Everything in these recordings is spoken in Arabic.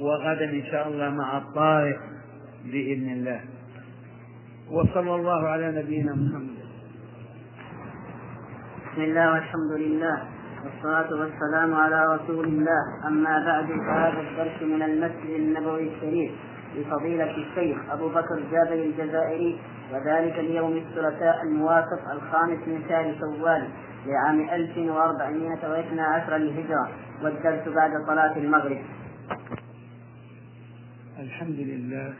وغدا إن شاء الله مع الطارق بإذن الله. وصلى الله على نبينا محمد. بسم الله والحمد لله والصلاة والسلام على رسول الله. أما بعد، فهذا الدرس من المسجد النبوي الشريف لفضيلة الشيخ أبو بكر جابر الجزائري، وذلك اليوم الثلاثاء الموافق 5 من شهر شوال لعام 1412 للهجرة، والدرس بعد صلاة المغرب. الحمد لله،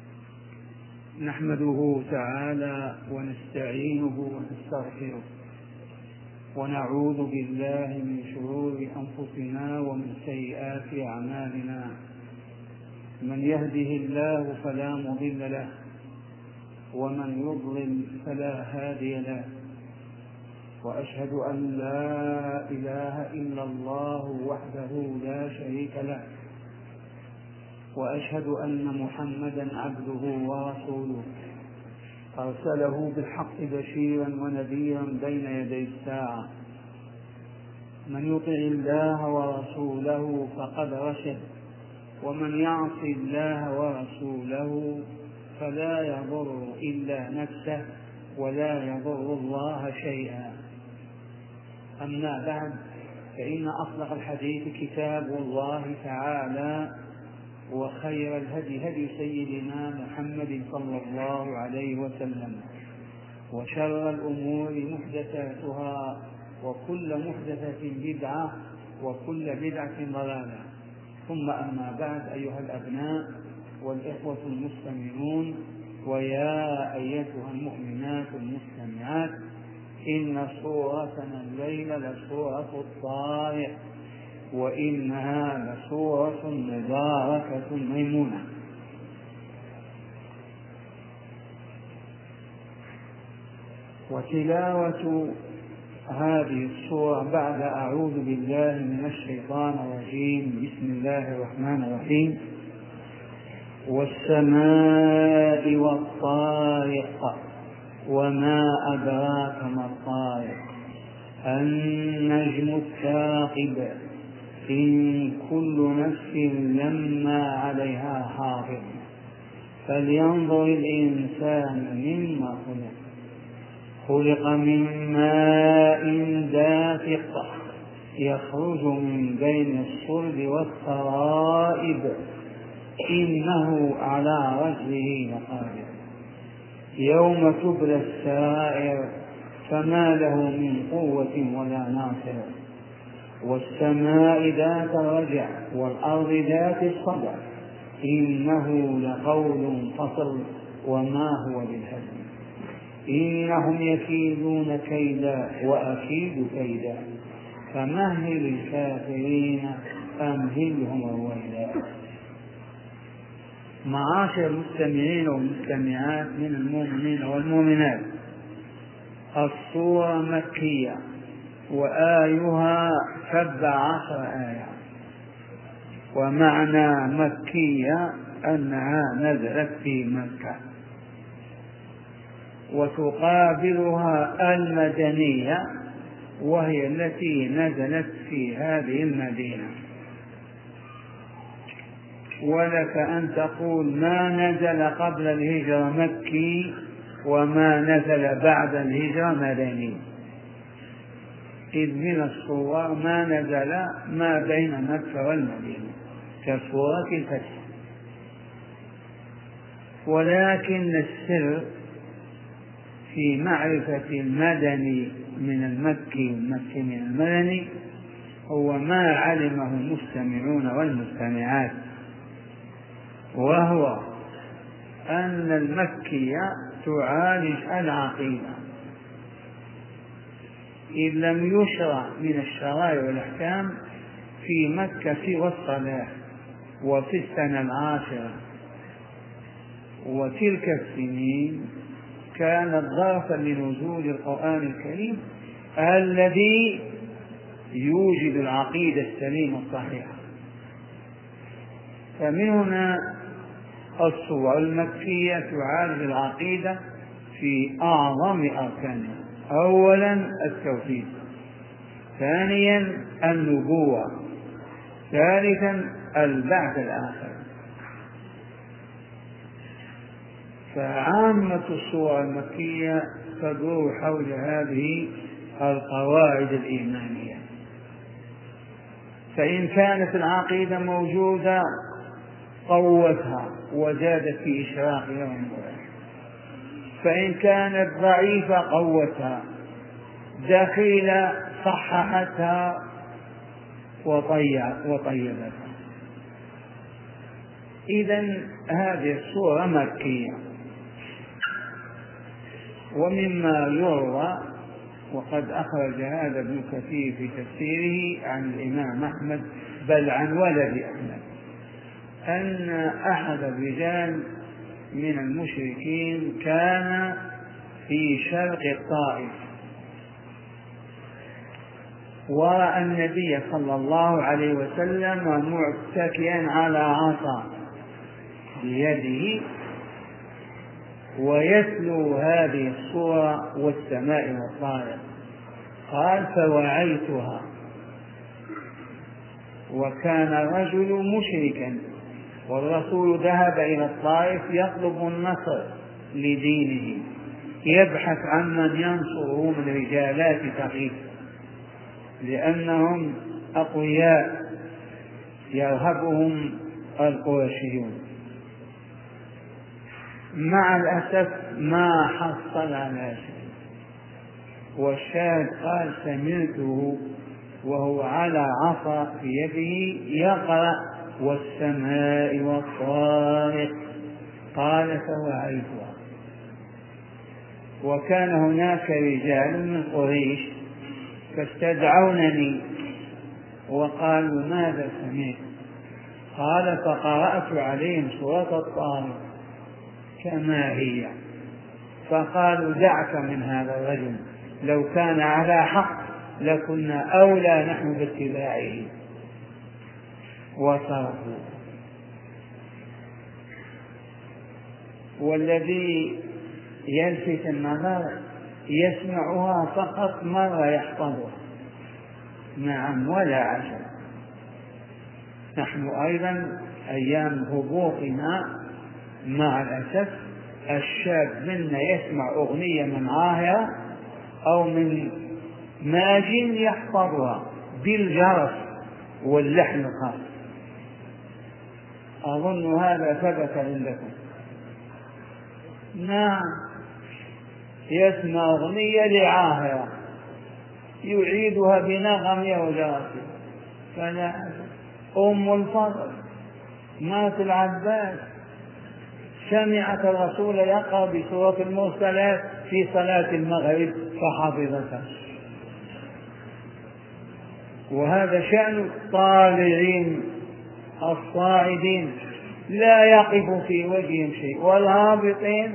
نحمده تعالى ونستعينه ونستغفره، ونعوذ بالله من شرور أنفسنا ومن سيئات أعمالنا. من يهده الله فلا مضل له، ومن يضلل فلا هادي له، وأشهد أن لا إله إلا الله وحده لا شريك له، وأشهد أن محمدا عبده ورسوله أرسله بالحق بشيرا ونذيرا بين يدي الساعة. من يطع الله ورسوله فقد رشد، ومن يعص الله ورسوله فلا يضر إلا نفسه ولا يضر الله شيئا. أما بعد، فإن أصدق الحديث كتاب الله تعالى، وخير الهدي هدي سيدنا محمد صلى الله عليه وسلم، وشر الأمور محدثاتها، وكل محدثة بدعة، وكل بدعة ضلالة. ثم أما بعد، أيها الأبناء والإخوة المستمعون، ويا أيتها المؤمنات المستمعات، إن سورتنا الليلة لسورة الطارق، وإنها لسورة مباركة ميمونة. وتلاوة هذه السورة بعد أعوذ بالله من الشيطان الرجيم. بسم الله الرحمن الرحيم. والسماء والطارق وما أدراك ما الطارق النجم الثاقب إن كل نفس لما عليها حافظ فلينظر الإنسان مما خلق. خلق من ماء دافق يخرج من بين الصلب والترائب إنه على رجله لقادر. يوم تبلى السرائر فما له من قوة ولا ناصر. والسماء ذات الرجع والأرض ذات الصدع إنه لقول فصل وما هو بالهزل. إنهم يكيدون كيدا وأكيد كيدا فمهل الكافرين أمهلهم رويدا. معاشر المستمعين والمستمعات من المؤمنين والمؤمنات، السورة مكية وآيها 17 آية. ومعنى مكية أنها نزلت في مكة، وتقابلها المدنية وهي التي نزلت في هذه المدينة. ولك أن تقول ما نزل قبل الهجرة مكي، وما نزل بعد الهجرة مدني، إذ من الصور ما نزل ما بين مكة والمدينة كسورة الفتح. ولكن السر في معرفة المدني من المكي والمكي من المدني هو ما علمه المستمعون والمستمعات، وهو أن المكية تعالج العقيدة، إذ لم يشرع من الشرائع والأحكام في مكة سوى الصلاة وفي السنة 10. وتلك السنين كانت ظرفا لنزول القرآن الكريم الذي يوجد العقيدة السليمة الصحيحة. فمن هنا السور المكية تعالج العقيدة في أعظم أركانها: أولا التوحيد، ثانيا النبوة، ثالثا البعث الآخر. فعامة الصور المكية تدور حول هذه القواعد الإيمانية. فإن كانت العقيدة موجودة قوتها وزادت في إشراق يوم القيامة، فإن كانت ضعيفة قوتها، دخيلة صححتها وطيبتها. إذن هذه الصورة مكية. ومما يروى، وقد أخرج هذا ابن كثير في تفسيره عن الإمام أحمد، بل عن ولد أحمد، أن أحد الرجال من المشركين كان في شرق الطائف، ورأى النبي صلى الله عليه وسلم متكئا على عصا بيده ويتلو هذه الصورة والسماء والطارق. قال: فوعيتها. وكان الرجل مشركا، والرسول ذهب إلى الطائف يطلب النصر لدينه، يبحث عن من ينصره من رجالات ثقيف، لأنهم أقوياء يرهبهم القرشيون. مع الأسف ما حصل على شيء. والشاهد قال: سمعته وهو على عصا في يده يقرأ: والسماء والطارق. قال: فوعيتها. وكان هناك رجال من قريش فاستدعونني وقالوا: ماذا سمعت؟ قال: فقرأت عليهم سورة الطارق كما هي. فقالوا: دعك من هذا الرجل، لو كان على حق لكنا أولى نحن باتباعه. وصرفوا. والذي يلفت النظر يسمعها فقط مرة يحفظها، نعم، ولا عجب. نحن أيضا أيام هبوطنا مع الأسف الشاب منا يسمع أغنية من عاهرة أو من ماجن يحفظها بالجرس واللحن الخاص. أظن هذا ثبت عندكم. نعم، يسمع أغنية لعاهرة يعيدها بنغم وجرس. فلا أم الفضل مات العباس سمعت الرسول يقرأ بسورة المرسلات في صلاة المغرب فحفظتها. وهذا شأن الطالعين الصاعدين، لا يقف في وجههم شيء، والهابطين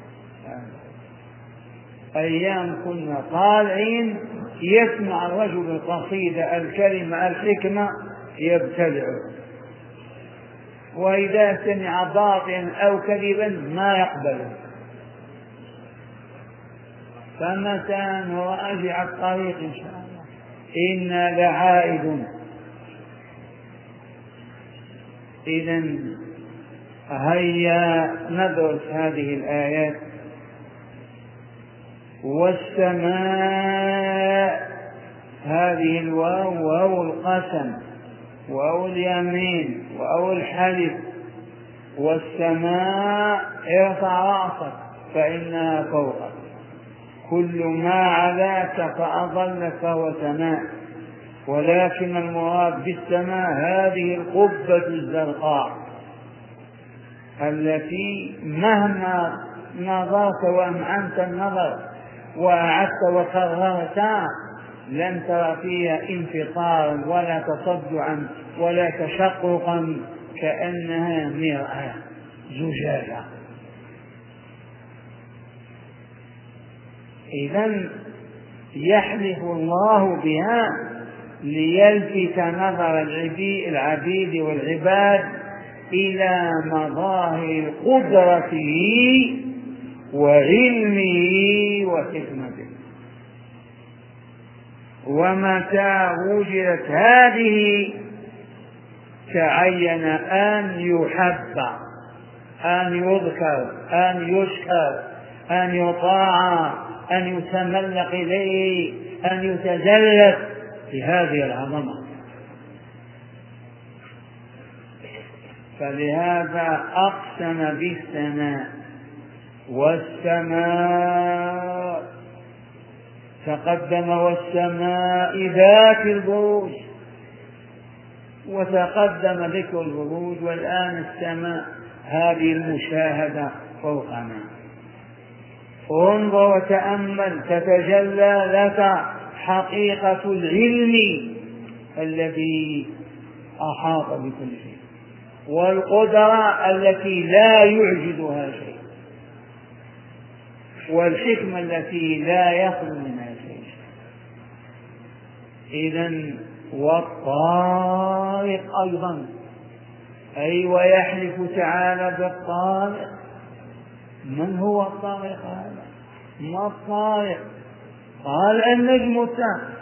أيام كنا طالعين يسمع الرجل القصيدة الكلمة الحكمة يبتلع، وإذا سمع باطلا أو كذبا ما يقبله. فمتى نراجع الطريق إن شاء الله إنا لعائدون. إذن هيا ندرس هذه الآيات. والسماء، هذه الواو واو القسم واو اليمين واو الحلف. والسماء ارفع رأسك فإنها فوقك، كل ما علاك فأضلك فهو سماء. ولكن المراد بالسماء هذه القبة الزرقاء التي مهما نظرت وأمعنت النظر وأعدت وكررت لن ترى فيها انفطارا ولا تصدعا ولا تشققا، كأنها مرآة زجاجة. إذن يحلف الله بها ليلفت نظر العبيد والعباد إلى مظاهر قدرته وعلمه وحكمته. ومتى وجدت هذه تعين أن يحب، أن يذكر، أن يشكر، أن يطاع، أن يتملق إليه، أن يتذلل بهذه العظمة. فلهذا أقسم بالسماء، والسماء تقدم والسماء ذات البروج، وتقدم ذكر البروج، والآن السماء هذه المشاهدة فوقنا. انظر وتأمل تتجلى لك حقيقة العلم الذي أحاط بكل شيء، والقدرة التي لا يعجزها شيء، والحكمة التي لا يخلو منها شيء. إذن والطارق أيضا، أي ويحلف تعالى بالطارق. من هو الطارق هذا؟ ما الطارق؟ قال النجم الثاقب.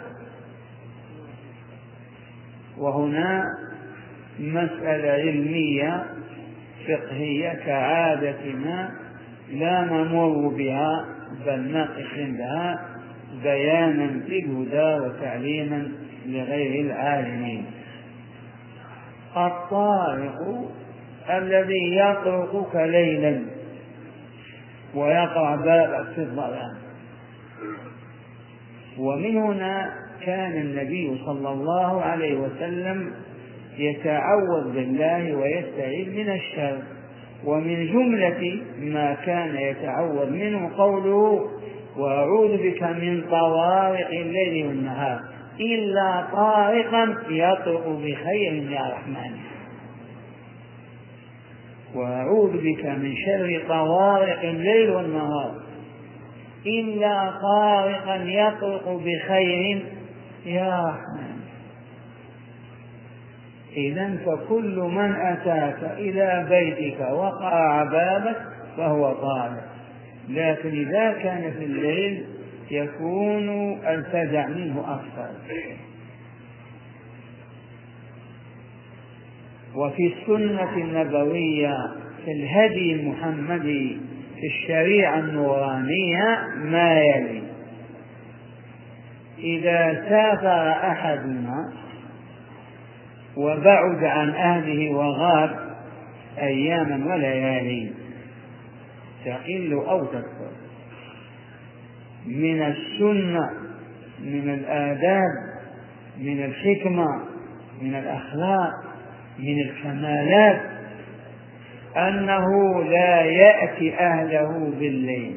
وهنا مسألة علمية فقهية كعادتنا لا نمر بها، بل نقف عندها بيانا للهدى وتعليما لغير العالمين. الطارق الذي يطرقك ليلا ويقع بابك في الظلام. ومن هنا كان النبي صلى الله عليه وسلم يتعوذ بالله ويستعيذ من الشر، ومن جملة ما كان يتعوذ منه قوله وأعوذ بك من طوارق الليل والنهار إلا طارقا يطرق بخير يا رحمن. وأعوذ بك من شر طوارق الليل والنهار إلا طارقا يطرق بخير يا رحمن. إذن فكل من أتاك إلى بيتك وقع بابك فهو طارق، لكن إذا كان في الليل يكون الفزع منه أكثر. وفي السنة النبوية في الهدي المحمدي في الشريعة النورانية ما يلي: إذا سافر أحدنا وبعد عن أهله وغاب أياما وليالي تقل أو تكثر، من السنة، من الآداب، من الحكمة، من الأخلاق، من الكمالات أنه لا يأتي أهله بالليل،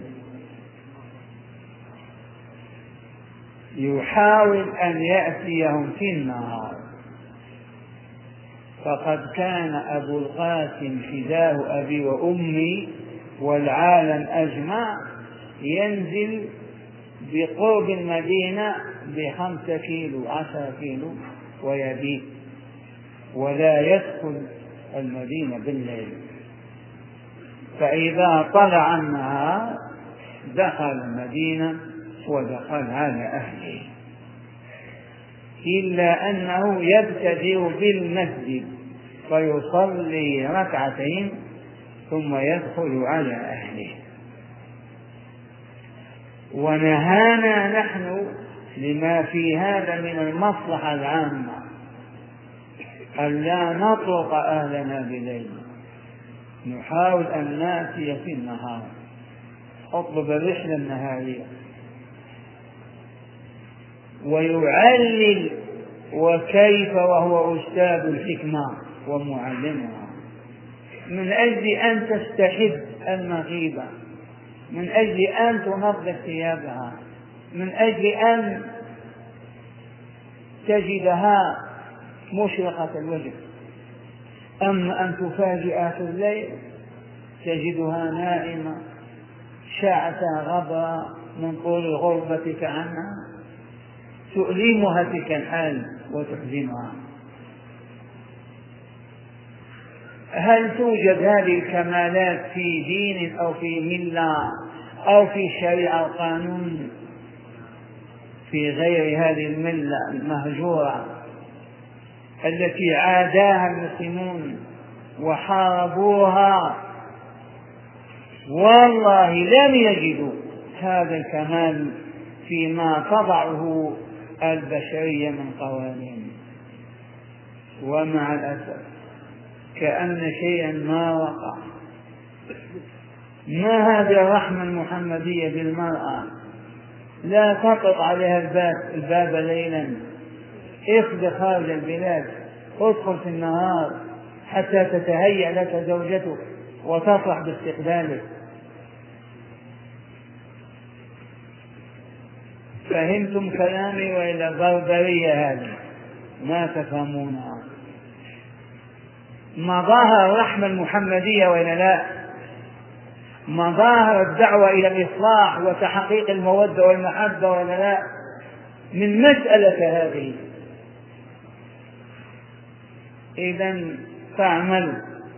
يحاول أن يأتيهم في النهار. فقد كان أبو القاسم فداه أبي وأمي والعالم أجمع ينزل بقرب المدينة ب5 كيلو 10 كيلو ويبيت، ولا يدخل المدينة بالليل. فإذا طلع النهار دخل المدينة ودخل على أهله، إلا أنه يبتدئ بالمسجد فيصلي ركعتين ثم يدخل على أهله. ونهانا نحن لما في هذا من المصلحة العامة أن لا نطرق أهلنا بليل، نحاول أن نأتي في النهار، اطلب الرحلة النهارية. ويعلل وكيف وهو أستاذ الحكمة ومعلمها، من أجل أن تستحب المغيبة، من أجل أن تنظف ثيابها، من أجل أن تجدها مشرقة الوجه. أما أن تفاجئ في الليل تجدها نائمة شاعة غبرة من طول غربتك عنها، تؤلمها تلك الحال وتحزنها. هل توجد هذه الكمالات في دين أو في ملة أو في شريعة أو قانون في غير هذه الملة المهجورة؟ التي عاداها المسلمون وحاربوها، والله لم يجدوا هذا الكمال فيما تضعه البشرية من قوانين. ومع الأسف كأن شيئا ما وقع. ما هذه الرحمة المحمدية بالمرأة؟ لا تطرق عليها الباب ليلا، اخذ خارج البلاد، ادخل في النهار حتى تتهيأ لك زوجتك وتفرح باستقبالك. فهمتم كلامي وإلا البربرية هذه ما تفهمونها؟ مظاهر الرحمة المحمدية وإلا لا؟ مظاهر الدعوة إلى الإصلاح وتحقيق المودة والمحبة وإلا لا؟ من مسألة هذه. إذن فاعملوا.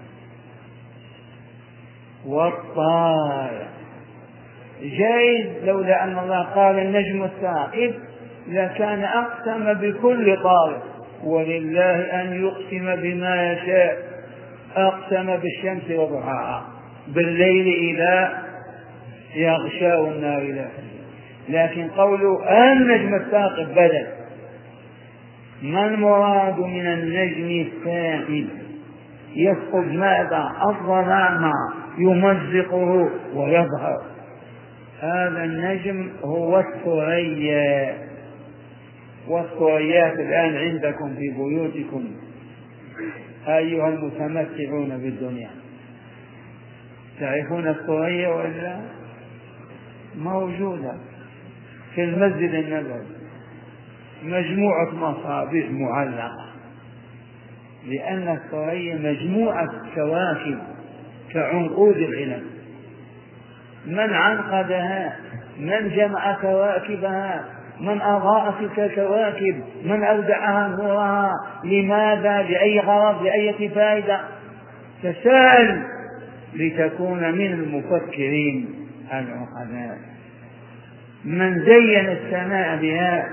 والطارق جيد، لولا أن الله قال النجم الثاقب لكان أقسم بكل طارق، ولله أن يقسم بما يشاء. أقسم بالشمس وضحاها، بالليل إذا يغشى النار إلى، لكن قوله النجم الثاقب بدل. ما المراد من النجم الثاقب؟ يثقب ماذا؟ الظلام يمزقه ويظهر. هذا النجم هو الثريا، والثريات الآن عندكم في بيوتكم أيها المتمتعون بالدنيا. تعرفون الثريا ولا؟ موجودة في المسجد النبوي، مجموعة مصابيح معلقة، لأن الثريا مجموعة كواكب كعنقود العنب. من عنقدها؟ من جمع كواكبها؟ من أضاء تلك الكواكب؟ من أودعها نورها؟ لماذا؟ لأي غرض؟ لأي فائدة؟ تساءل لتكون من المفكرين العقلاء. من زين السماء بها؟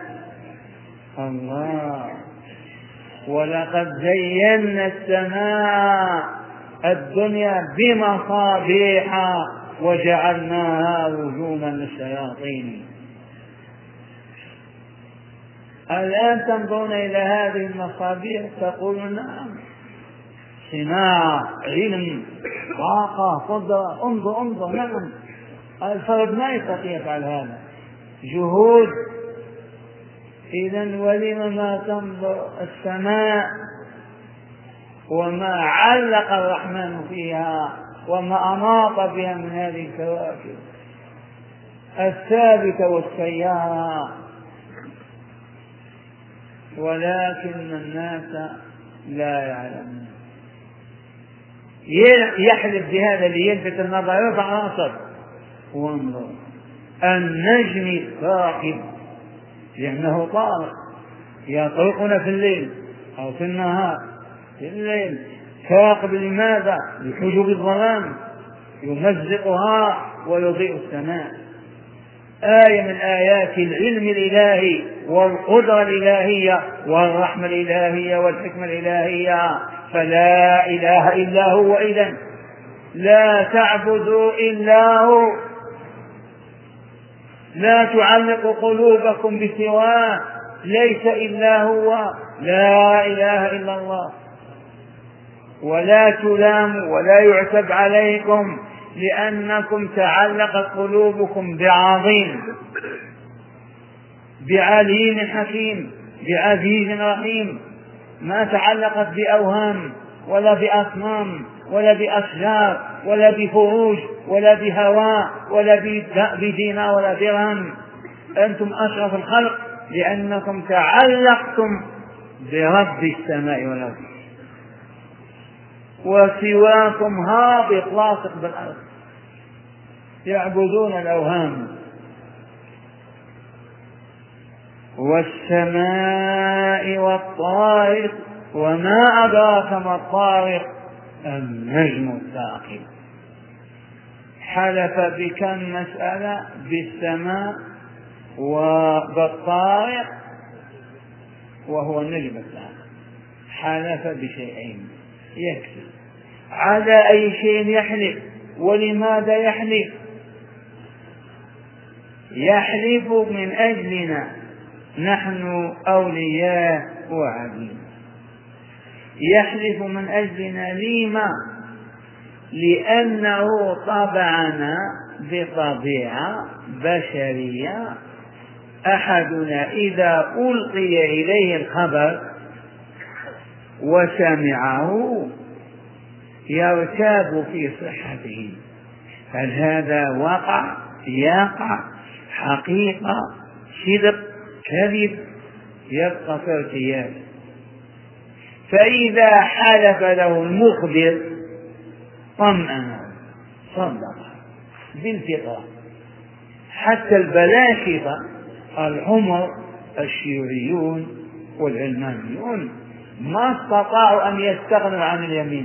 الله. ولقد زينا السماء الدنيا بمصابيح وجعلناها رجوما للشياطين. الآن تنظرون إلى هذه المصابيح تقولون نعم، صناعة، علم، طاقة، قدرة، انظر نعم. الفرد ما يستطيع يفعل هذا، جهود. إذن ولم ما تنظر السماء وما علق الرحمن فيها وما أناط بها من هذه الكواكب الثابتة والسيارة، ولكن الناس لا يعلمون. يحلف بهذا ليلفت النظر، يرفع راسه وانظر النجم الثاقب، لأنه طارق يطرقنا في الليل أو في النهار. في الليل ثاقب لماذا؟ لحجب الظلام يمزقها ويضيء السماء. آية من آيات العلم الإلهي والقدرة الإلهية والرحمة الإلهية والحكمة الإلهية. فلا إله إلا هو، إذن لا تعبدوا إلا هو، لا تعلقوا قلوبكم بسواه، ليس إلا هو، لا إله إلا الله. ولا تلاموا ولا يعتب عليكم لأنكم تعلقت قلوبكم بعظيم، بعليم حكيم، بعزيز رحيم، ما تعلقت بأوهام ولا بأصنام ولا بأشجار ولا بفروج ولا بهواء ولا بدينار ولا درهم. أنتم أشرف الخلق لأنكم تعلقتم برب السماء والأرض، وسواكم هابط لاصق بالأرض يعبدون الأوهام. والسماء والطارق وما أدراك ما الطارق النجم الثاقب. حلف بكم مسألة؟ بالسماء وبالطارق وهو النجم الثاقب. حلف بشيئين يكفي. على أي شيء يحلف؟ ولماذا يحلف؟ يحلف من أجلنا نحن أولياء وعبيد، يحلف من أجلنا. لما؟ لأنه طبعنا بطبيعة بشرية. أحدنا إذا ألقي إليه الخبر وسمعه يرتاب في صحته، هل هذا وقع يقع حقيقة صدق كذب؟ يبقى في ارتياب. فإذا حلف له المخبر طمأن صدق بالفطرة. حتى البلاشفة الحمر الشيوعيون والعلمانيون ما استطاعوا أن يستغنوا عن اليمين.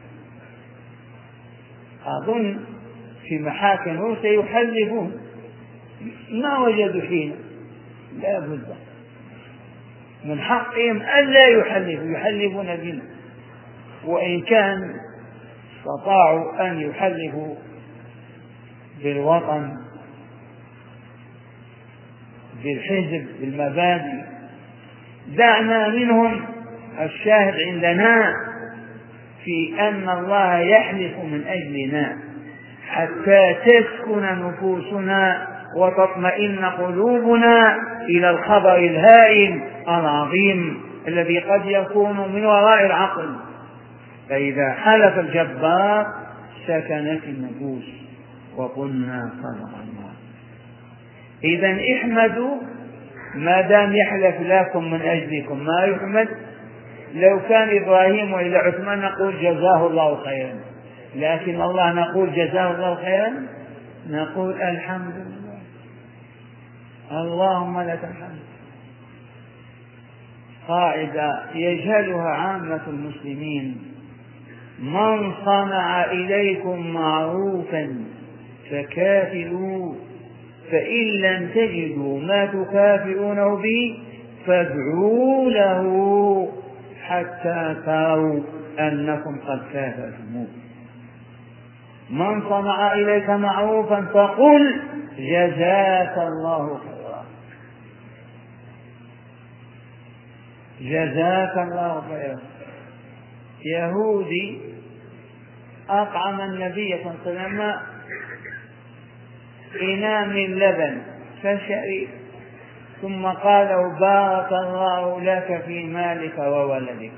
أظن في محاكم سيحلفون، ما وجدوا حين، لا بد من حقهم ألا يحلفوا، يحلفون بنا. وإن كان استطاعوا أن يحلفوا بالوطن بالحزب بالمبادئ دعنا منهم. الشاهد عندنا في أن الله يحلف من أجلنا حتى تسكن نفوسنا وتطمئن قلوبنا إلى الخبر الهائل العظيم الذي قد يكون من وراء العقل. فإذا حلف الجبار سكنت النفوس وقلنا صدق الله. إذن احمدوا ما دام يحلف لكم من أجلكم، ما يحمد. لو كان إبراهيم وإلى عثمان نقول جزاه الله خيرا، لكن الله نقول جزاه الله خيرا، نقول الحمد لله اللهم لك الحمد. قاعدة يجهلها عامة المسلمين: من صنع إليكم معروفا فكافئوه، فإن لم تجدوا ما تكافئونه به فادعوا له حتى تروا أنكم قد كافأتموه. من صنع إليك معروفا فقل جزاك الله خيرا، جزاك الله خيرا. يهودي أطعم النبي صلى الله عليه وسلم إناء من لبن فشرب، ثم قال له بارك الله لك في مالك وولدك،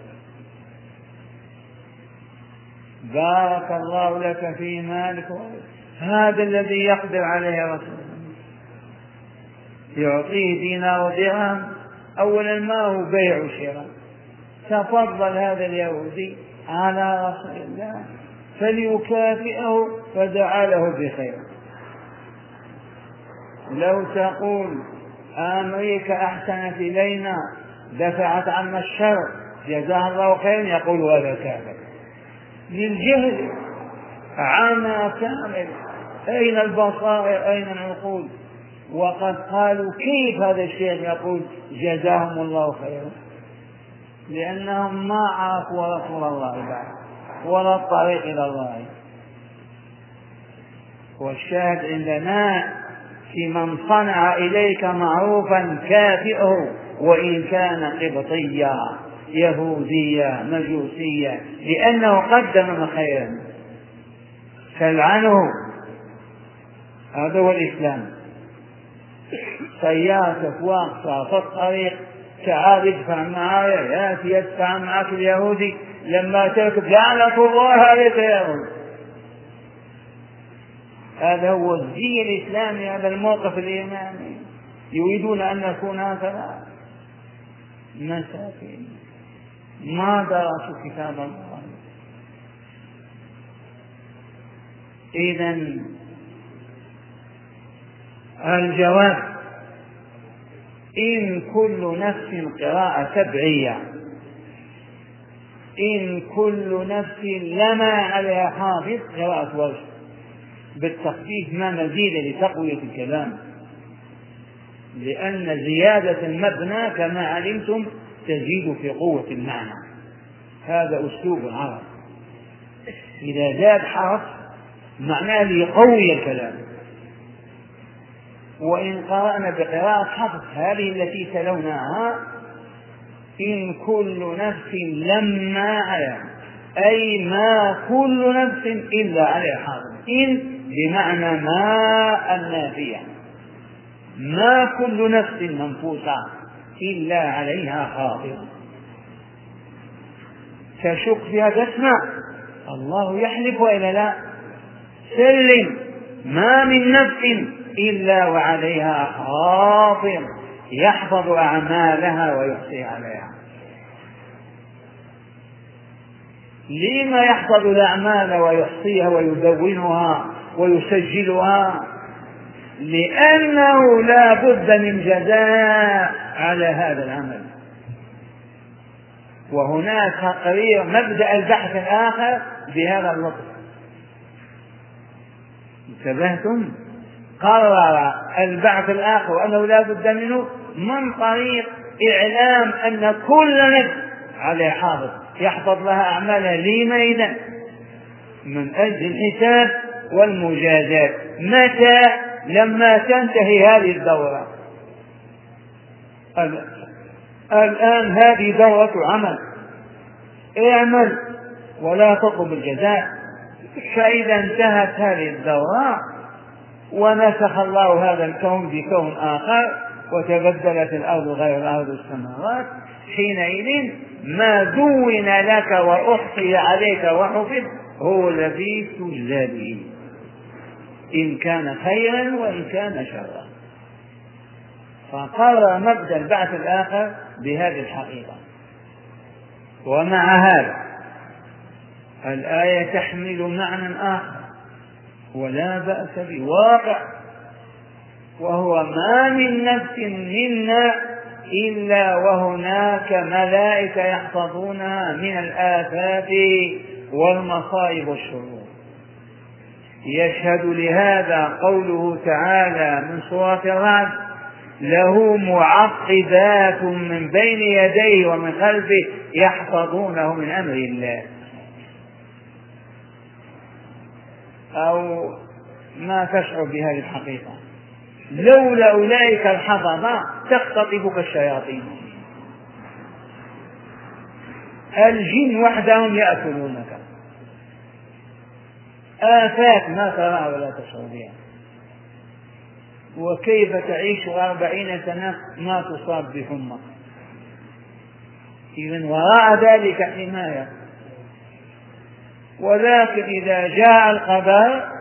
بارك الله لك في مالك وولدك. هذا الذي يقدر عليه رسول الله، يعطيه دينار ودرهم. أولا ما هو بيع وشراء، تفضل هذا اليهودي على رسول الله فليكافئه فدعا له بخير. لو تقول أمريكا أحسنت إلينا دفعت عنا الشر جزاها الله خيرا، يقول هذا كافر. للجهل عمى كامل. أين البصائر؟ أين العقول؟ وقد قالوا كيف هذا الشيخ يقول جزاهم الله خيرا؟ لأنهم ما عرفوا رسول الله بعد ولا الطريق إلى الله. والشاهد عندنا في من صنع إليك معروفا كافئه، وإن كان قبطيا يهوديا مجوسيا، لأنه قدم خيرا فالعنه. هذا هو الإسلام. سيارتك واقفة في الطريق، تعال ادفع معايا، ياتي يدفع معك اليهودي، لما تركب لعنة الله عليك يا يهودي. هذا هو الزي الإسلامي، هذا الموقف الإيماني. يريدون أن نكون هكذا مساكين ما درسوا كتاب الله. إذن الجواب: إن كل نفس قراءة سبعية، إن كل نفس لما عليها حافظ قراءة ورش بالتخفيف ما مزيد لتقوية الكلام، لأن زيادة المبنى كما علمتم تزيد في قوة المعنى. هذا أسلوب العرب، إذا زاد حرف معناه ليقوي الكلام. وإن قرأنا بقراءة حفص هذه التي تلوناها إن كل نفس لما عليها، أي ما كل نفس إلا عليها حافظ. إن بمعنى ما النافية، ما كل نفس منفوسة إلا عليها حافظ. تشك فيها تسمع الله يحلف وإلا لا، سلم ما من نفس إلا وعليها حافظ يحفظ أعمالها ويحصي عليها. لما يحفظ الأعمال ويحصيها ويدونها ويسجلها؟ لأنه لا بد من جزاء على هذا العمل. وهناك تقرير مبدأ البحث الآخر بهذا اللطف. انتبهتم؟ قرر البعث الآخر وأنه لا بد منه من طريق إعلام أن كل نفس عليه حافظ يحفظ لها أعمالها. لماذا؟ من أجل الحساب والمجازات. متى؟ لما تنتهي هذه الدورة. الآن هذه دورة عمل، اعمل ولا تطلب الجزاء. فإذا انتهت هذه الدورة ونسخ الله هذا الكون بكون آخر وتبدلت الأرض غير الأرض والسماوات، حينئذ ما دون لك وأحصي عليك وحفظ هو الذي تجزى به، إن كان خيرا وإن كان شرا. فقرر مبدأ البعث الآخر بهذه الحقيقة. ومع هذا الآية تحمل معنى آخر ولا بأس بواقع، وهو ما من نفس منا إلا وهناك ملائكة يحفظونها من الآفات والمصائب والشرور. يشهد لهذا قوله تعالى من سورة الرعد: له معقبات من بين يديه ومن خلفه يحفظونه من أمر الله. أو ما تشعر بهذه الحقيقة؟ لولا أولئك الحفظة تختطفك الشياطين. الجن وحدهم يأكلونك، آفات ما تراها ولا تشعر بها. وكيف تعيش 40 سنة ما تصاب بحمى؟ إذن وراء ذلك حماية. ولكن إذا جاء القضاء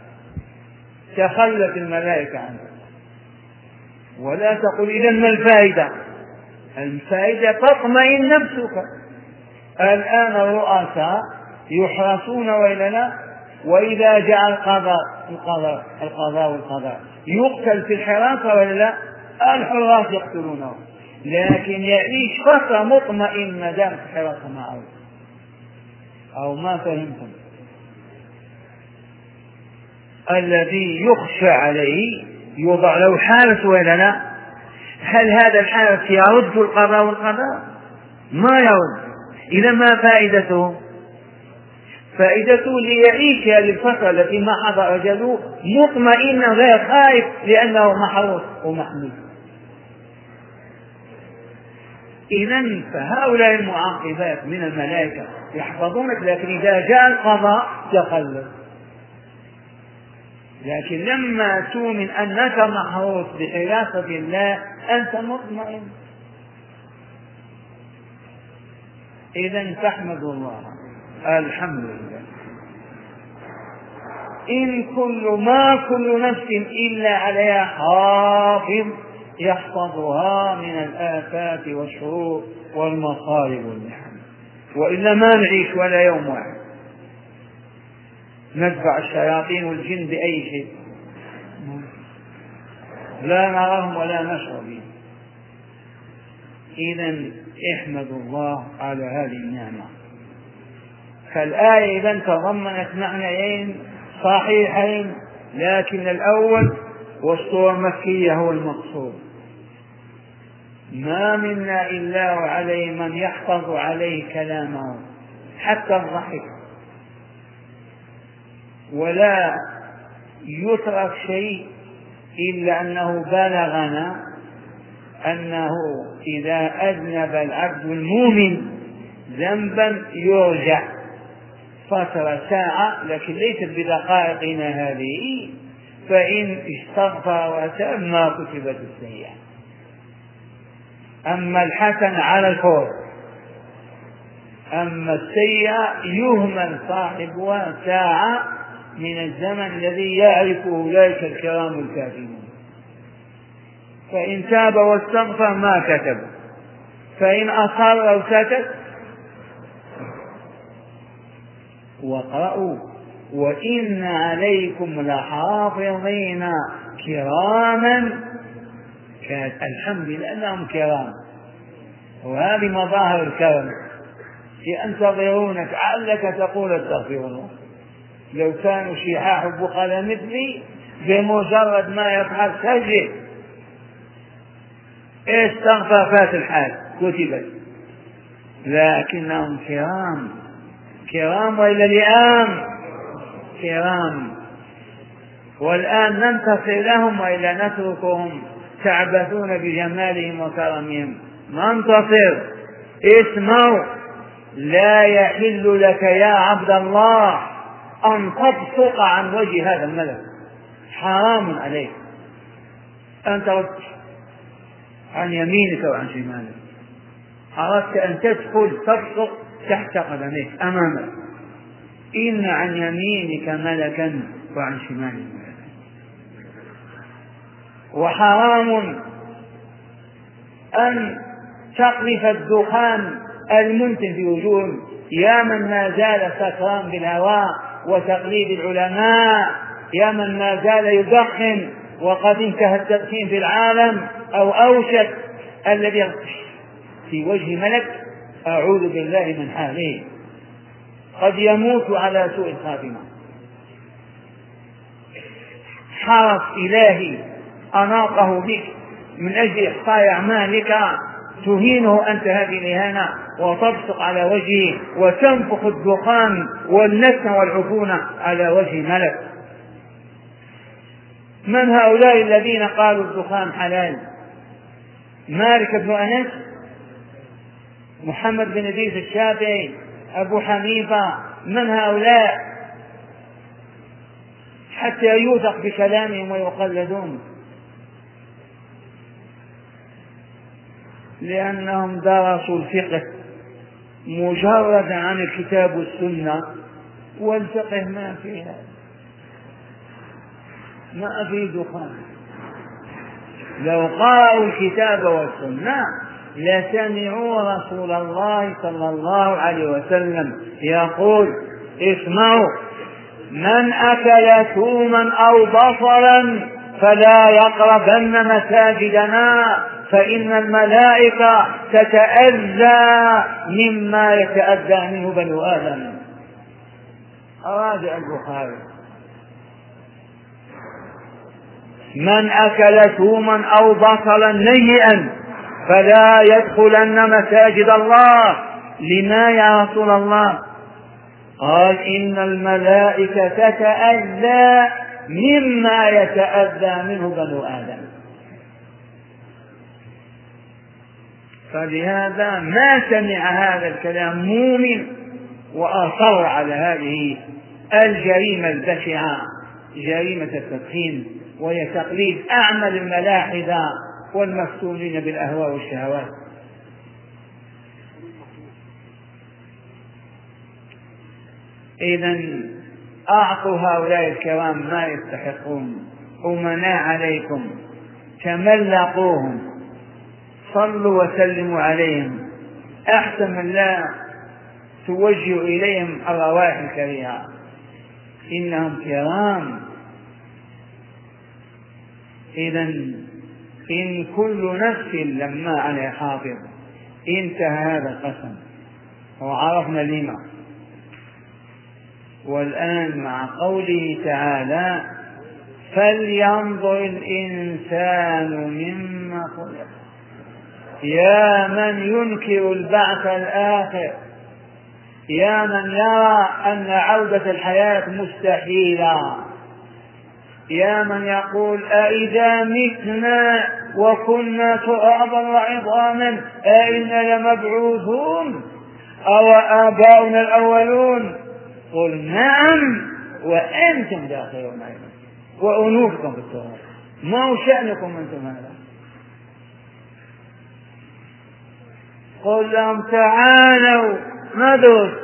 تخلت الملائكة عنه. ولا تقل إذن ما الفائدة؟ الفائدة تطمئن نفسك. الآن الرؤساء يحرسون وإلا لا؟ وإذا جاء القضاء يقتل في الحراسة ولا لا؟ الحراس يقتلونه، لكن يعيش فترة مطمئن ما دام في الحراسة معه. أو ما فهمتم؟ الذي يخشى عليه يوضع له حارس ولا لا؟ هل هذا الحارس يرد القضاء والقدر؟ ما يرد. إذا ما فائدته؟ فائدته ليعيش هذه الفترة التي ما حضر أجله مطمئنا غير خائف لأنه محروس ومحمود. إذن فهؤلاء المعاقبات من الملائكة يحفظونك، لكن إذا جاء القضاء تخلف. لكن لما تؤمن أنك محروس بحراسة الله أنت مطمئن. إذن تحمد الله، الحمد لله. إن كل نفس إلا عليها حافظ يحفظها من الآفات والشرور والمصائب والمحن. وإلا ما نعيش ولا يوم واحد. ندفع الشياطين والجن بأي شيء، لا نراهم ولا نشعر بهم. إذن احمدوا الله على هذه النعمة. فالآية إذن تضمنت معنيين صحيحين، لكن الأول والسورة المكية هو المقصود. ما منا إلا وعليه من يحفظ عليه كلامه حتى الضحك، ولا يترك شيء إلا أنه بلغنا أنه إذا أذنب العبد المؤمن ذنبا يرجع فترة ساعة، لكن ليست بدقائقنا هذه، فإن استغفر وتاب ما كتبت السيئة. أما الحسن على الفور، أما السيئة يهمل صاحبها ساعة من الزمن الذي يعرفه أولئك الكرام الكاتبون. فإن تاب واستغفر ما كتب، فإن أصر وسكت. واقرأوا وإن عليكم لحافظين كراما الحمد لله أنهم كرام، وهذه مظاهر الكرم. ينتظرونك علك تقول استغفروا. لو كانوا شحاح بخل مثلي بمجرد ما يفعل سجد استغفر فات الحال كتبت، لكنهم كرام وإلى الآن كرام. والآن ننتصر لهم وإلا نتركهم تعبثون بجمالهم وكرمهم؟ ننتصر. اسمعوا، لا يحل لك يا عبد الله أن تبصق عن وجه هذا الملك، حرام عليك أن ترد عن يمينك وعن شمالك. أردت أن تدخل تبصق تحت قدميك أمامك، إن عن يمينك ملكا وعن شمالك ملكا. وحرام أن تقذف الدخان المنتن في وجوههم، يا من ما زال سكران بالهواء وتقليد العلماء، يا من ما زال يدخن وقد انتهى التدخين في العالم أو أوشك، الذي في وجه ملك أعوذ بالله من حاله، قد يموت على سوء الخاتمة. حرص إلهي أناقه بك من أجل إحصاء أعمالك، تهينه أنت هذه الإهانة وتبصق على وجهه وتنفخ الدخان والنتن والعفونة على وجه ملك. من هؤلاء الذين قالوا الدخان حلال؟ مالك بن أنس، محمد بن إدريس الشافعي، أبو حنيفة. من هؤلاء حتى يوثق بكلامهم ويقلدون؟ لأنهم درسوا الفقه مجرد عن الكتاب والسنة، والفقه ما فيها، ما في دخان. لو قرأوا الكتاب والسنة لسمعوا رسول الله صلى الله عليه وسلم يقول: اسمعوا، من أكل ثوما أو بصلا فلا يقربن مساجدنا فإن الملائكة تتأذى مما يتأذى منه بنو آدم. راجع البخاري. من أكل ثوما أو بصلا نيئا فلا يدخلن مساجد الله. لما يا رسول الله؟ قال: إن الملائكة تتأذى مما يتأذى منه بنو آدم. فلهذا ما سمع هذا الكلام مؤمن وأصر على هذه الجريمة البشعة، جريمة التدخين، وهي تقليد أعمال الملاحدة والمفتونين بالأهواء والشهوات. إذن أعطوا هؤلاء الكرام ما يستحقون، أمناء عليكم، تملقوهم، صلوا وسلموا عليهم، أحسن من لا توجه إليهم الروائح الكريهة، إنهم كرام. إذن إن كل نفس لما عليها حافظ. انتهى هذا القسم وعرفنا لما. والآن مع قوله تعالى: فلينظر الإنسان مما خلق. يا من ينكر البعث الآخر يا من يرى أن عودة الحياة مستحيلة، يا من يقول أإذا متنا وكنا ترابا وعظاما أإنا لمبعوثون أو آباؤنا الأولون؟ قل نعم وأنتم داخلون أيضا وأنوفكم في التراب، ما هو شأنكم أنتم هذا؟ قل لهم تعالوا ندرس.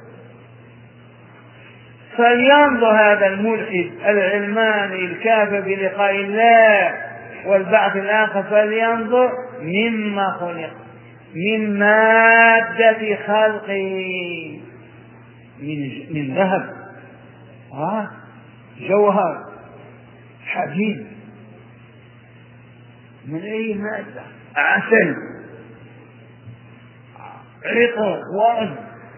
فلينظر هذا الملحد العلماني الكافر بلقاء الله والبعث الآخر، فلينظر مما خلق، من مادة خلقه، من ذهب، جوهر، حديد، من أي مادة؟ عسل، عطر، ورد،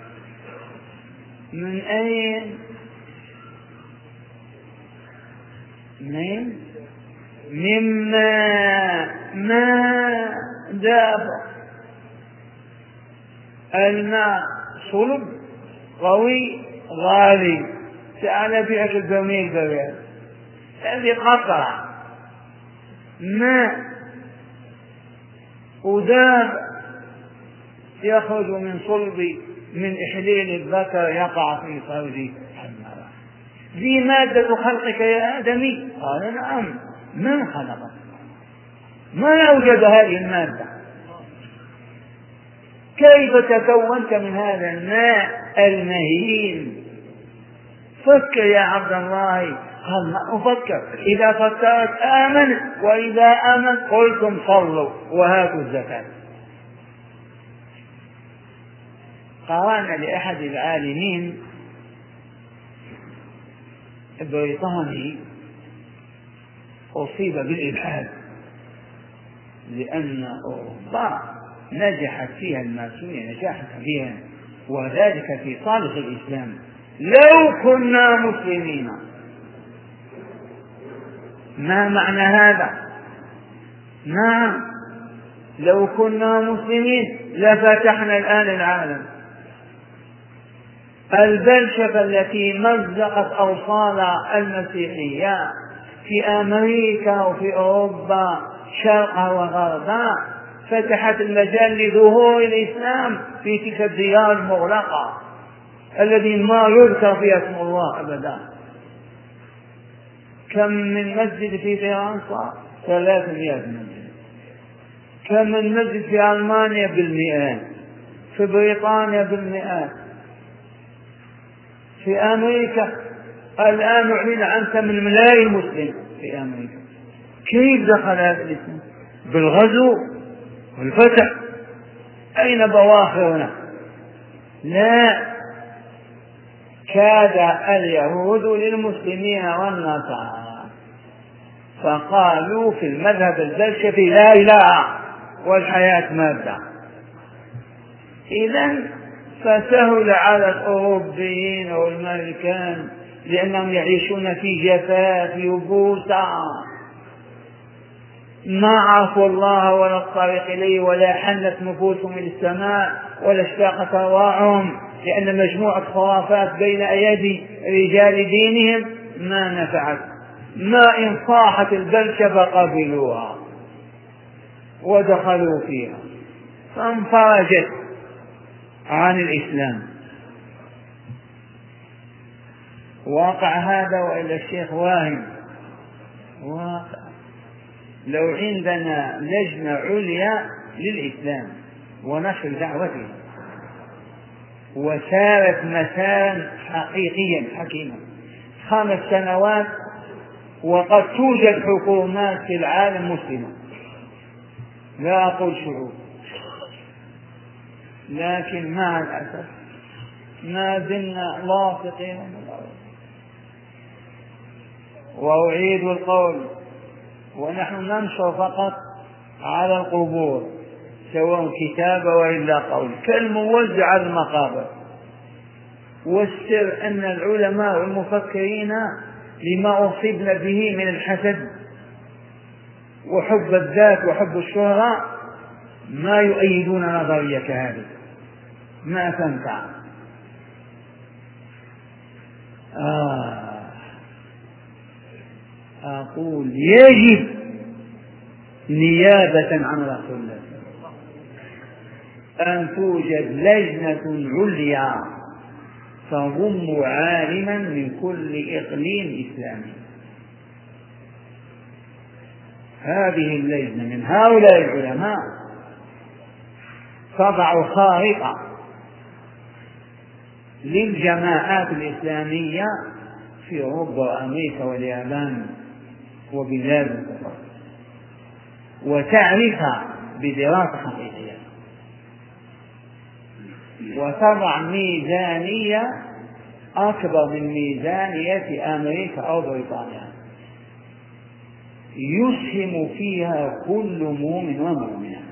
من أين؟ مما دافع. الماء صلب قوي غالي، تعال بيعك البرميل بريال، هذه قطرة ماء ودافع يخرج من صلب من إحليل الذكر يقع في فرج حمارة. ذي مادة خلقك يا آدمي؟ قال نعم. من خلقك؟ ما أوجد هذه المادة؟ كيف تكونت من هذا الماء المهين؟ فكر يا عبد الله. قال ما أفكر، إذا فكرت آمن، وإذا آمن قلتم صلوا وهاتوا الزكاة. قرانا لأحد العالمين بريطاني أصيب بالإلحاد لأن أوروبا نجحت فيها الماسونية نجاحا كبيرا، وذلك في صالح الإسلام. لو كنا مسلمين، ما معنى هذا؟ نعم، لو كنا مسلمين لفتحنا الآن العالم. البلشفة التي مزقت أوصال المسيحية في أمريكا وفي أوروبا شرقا وغربا فتحت المجال لظهور الإسلام في تلك الديار المغلقة الذي ما يذكر فيها اسم الله أبدا. كم من مسجد في فرنسا؟ 300 مسجد. كم من مسجد في ألمانيا؟ بالمئات. في بريطانيا بالمئات. في أمريكا الآن أعلن عن 8 ملايين مسلم في أمريكا. كيف دخل هذا الإسلام؟ بالغزو والفتح. أين بواخرنا؟ لا، كاد اليهود للمسلمين والنصارى فقالوا في المذهب البلشفي لا إله والحياة مادة. إذن فسهل على الأوروبيين والأمريكان لأنهم يعيشون في جفاف يبوسا، ما عرفوا الله ولا الطريق إليه، ولا حنت نفوسهم إلى السماء ولا اشتاقت أرواحهم، لأن مجموعة خرافات بين أيدي رجال دينهم ما نفعت. ما إن صاحت البلشفة قبلوها ودخلوا فيها فانفرجت عن الإسلام. واقع هذا وإلا الشيخ واهم واقع. لو عندنا لجنة عليا للإسلام ونشر دعوته وسارت مسارا حقيقيا حكيما 5 سنوات، وقد توجد حكومات في العالم مسلمة، لا أقول شعوب، لكن مع الأسف ما زلنا لاصقين من الأرض. وأعيد القول، ونحن ننشر فقط على القبور سواء كتابة وإلا قول كالموزع على المقابر. والسر أن العلماء والمفكرين لما أصبنا به من الحسد وحب الذات وحب الشهرة ما يؤيدون نظرية هذه، ما تنفع. أقول يجب نيابة عن رسول الله أن توجد لجنة عليا تضم عالما من كل إقليم إسلامي. هذه اللجنة من هؤلاء العلماء تضع خارطة للجماعات الإسلامية في أوروبا وأمريكا واليابان وبلاد أخرى، وتعرفها بدراسة حقيقية، وتضع ميزانية أكبر من ميزانية أمريكا أو بريطانيا يسهم فيها كل مؤمن ومؤمنة.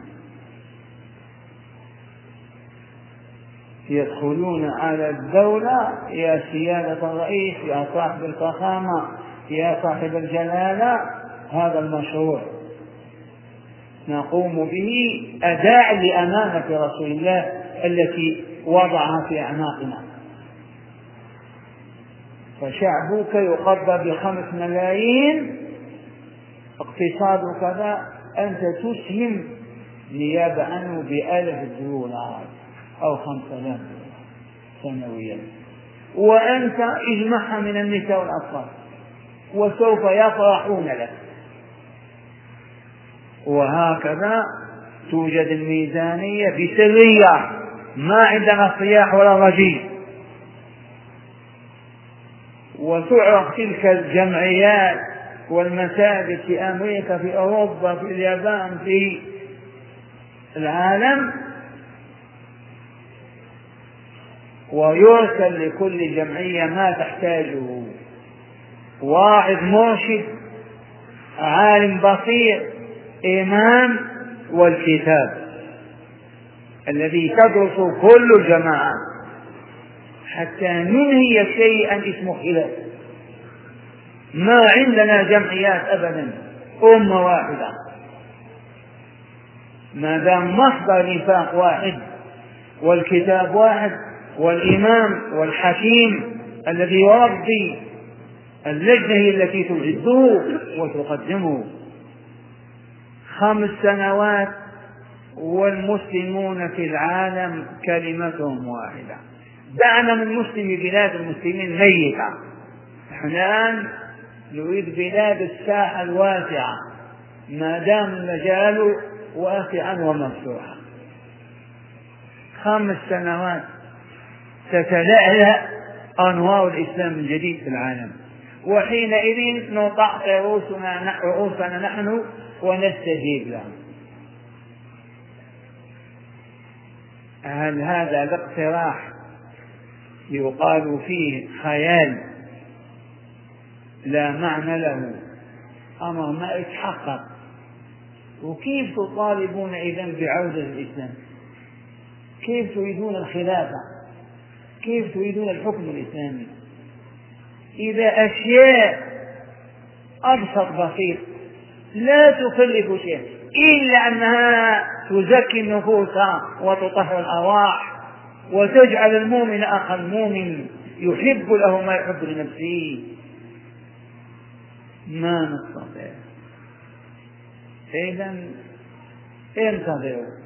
يدخلون على الدولة: يا سيادة الرئيس، يا صاحب الفخامة، يا صاحب الجلالة، هذا المشروع نقوم به أداء لأمانة رسول الله التي وضعها في أعناقنا. فشعبك يقضى ب5 ملايين، اقتصاد كذا، أنت تسهم نيابة عنه ب1000 دولار أو 5000 سنويا، وأنت اجمعها من النساء والأطفال وسوف يفرحون لك. وهكذا توجد الميزانية بسرية، ما عندنا صياح ولا ضجيج، وتعرف تلك الجمعيات والمساجد في أمريكا، في أوروبا، في اليابان، في العالم، ويرسل لكل جمعية ما تحتاجه: واعظ مرشد، عالم بصير، إمام، والكتاب الذي تدرس كل الجماعة حتى ننهي شيئا اسمه خلاف. ما عندنا جمعيات أبدا، أمة واحدة، ما دام مصدر الإنفاق واحد والكتاب واحد والإمام والحكيم الذي يربي اللجنة هي التي تعده وتقدمه. 5 سنوات والمسلمون في العالم كلمتهم واحدة. دعنا من مسلم بلاد المسلمين ميتة، نحن الآن نريد بلاد الساحة الواسعة ما دام المجال واسعا ومفتوحا. 5 سنوات تتلألأ أنوار الإسلام من جديد في العالم، وحينئذ نطأطئ رؤوسنا نحن ونستجيب لهم. هل هذا الاقتراح يقال فيه خيال لا معنى له، أمر ما يتحقق؟ وكيف تطالبون إذن بعودة الإسلام؟ كيف تريدون الخلافة؟ كيف تريدون الحكم الإسلامي إذا أشياء أبسط بسيط لا تكلف شيء إلا أنها تزكي النفوس وتطهر الأرواح وتجعل المؤمن أخا المؤمن يحب له ما يحب لنفسه؟ ما نستطيع. إذن انتظروا.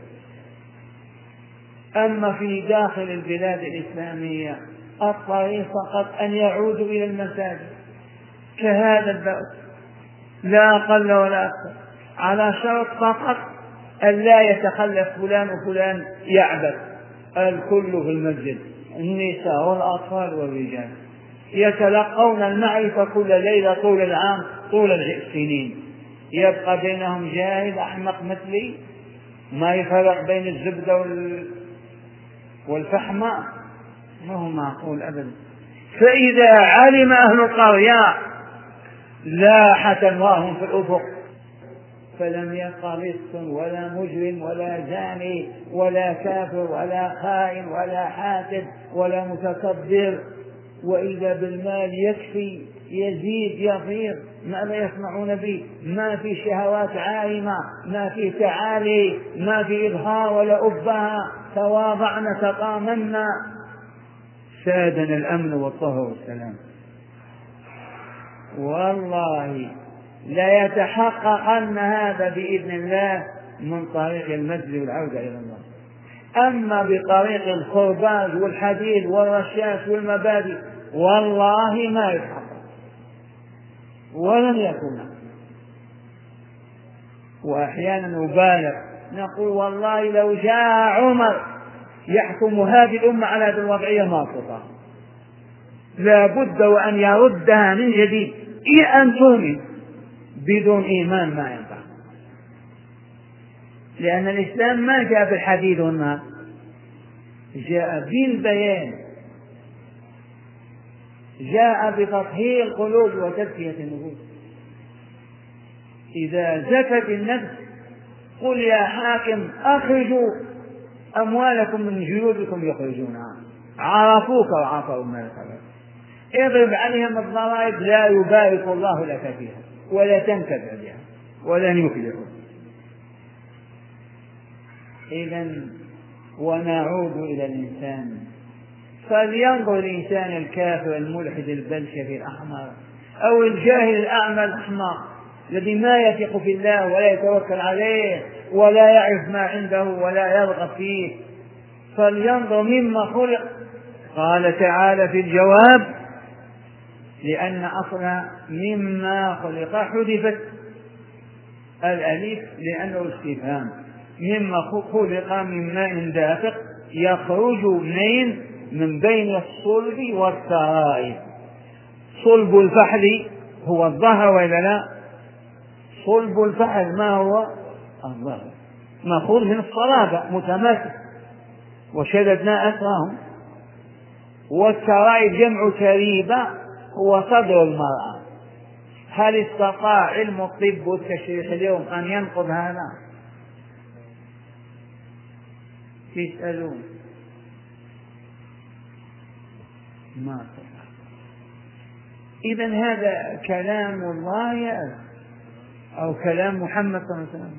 أما في داخل البلاد الإسلامية الطريق فقط أن يعودوا إلى المساجد كهذا البلد، لا أقل ولا أكثر، على شرط فقط أن لا يتخلف فلان وفلان يعبد. الكل في المسجد، النساء والأطفال والرجال، يتلقون المعرفة كل ليلة طول العام طول السنين. يبقى بينهم جاهل أحمق مثلي ما يفرق بين الزبدة والفحمة؟ ما هو معقول أبدا. فإذا علم أهل القرية لاحت أنوارهم في الأفق فلم يبق لص ولا مجرم ولا زاني ولا كافر ولا خائن ولا حاسد ولا متكبر. وإذا بالمال يكفي يزيد يطير، ماذا يصنعون به؟ ما في شهوات عارمة، ما في تعالي، ما في إظهار ولا أبها، تواضعنا تطامنا، سادنا الأمن والطهر والسلام. والله لا يتحققن هذا بإذن الله من طريق المجد والعودة إلى الله. أما بطريق الخرباز والحديد والرشاش والمبادئ والله ما يتحقق ولن يكون. وأحيانا نبالغ نقول والله لو جاء عمر يحكم هذه الأمة على هذه الوضعية ما استطاع، لا بد وأن يردها من جديد إلى أن تؤمن. بدون إيمان ما ينفع، لأن الإسلام ما جاء بالحديد والنار، جاء بالبيان، جاء بتطهير القلوب وتزكية النفوس. إذا زكت النفس قل يا حاكم أخرجوا أموالكم من جيوبكم يخرجونها، عرفوك وعرفوا ما لك، اضرب عليهم الضرائب لا يبارك الله لك فيها ولا تنتفع بها ولن يفلحوا. إذن ونعود إلى الإنسان، فلينظر الإنسان الكافر الملحد البلشفي الأحمر أو الجاهل الأعمى الأحمر الذي ما يثق في الله ولا يتوكل عليه ولا يعرف ما عنده ولا يرغب فيه، فلينظر مما خلق. قال تعالى في الجواب، لأن أصلا مما خلق حذفت الألف لأنه استفهام. مما خلق من ماء دافق يخرج من بين الصلب والترائب. صلب الفحل هو الظهر ولا لا؟ صلب الفحل ما هو؟ الظهر، مأخوذ من الصلابة متماسك وشددنا أسرهم. والترائب جمع تريبة هو صدر المرأة. هل استطاع علم الطب والتشريح اليوم أن ينقض هذا؟ تسألون ما استطاع. إذن هذا كلام الله أو كلام محمد صلى الله عليه وسلم؟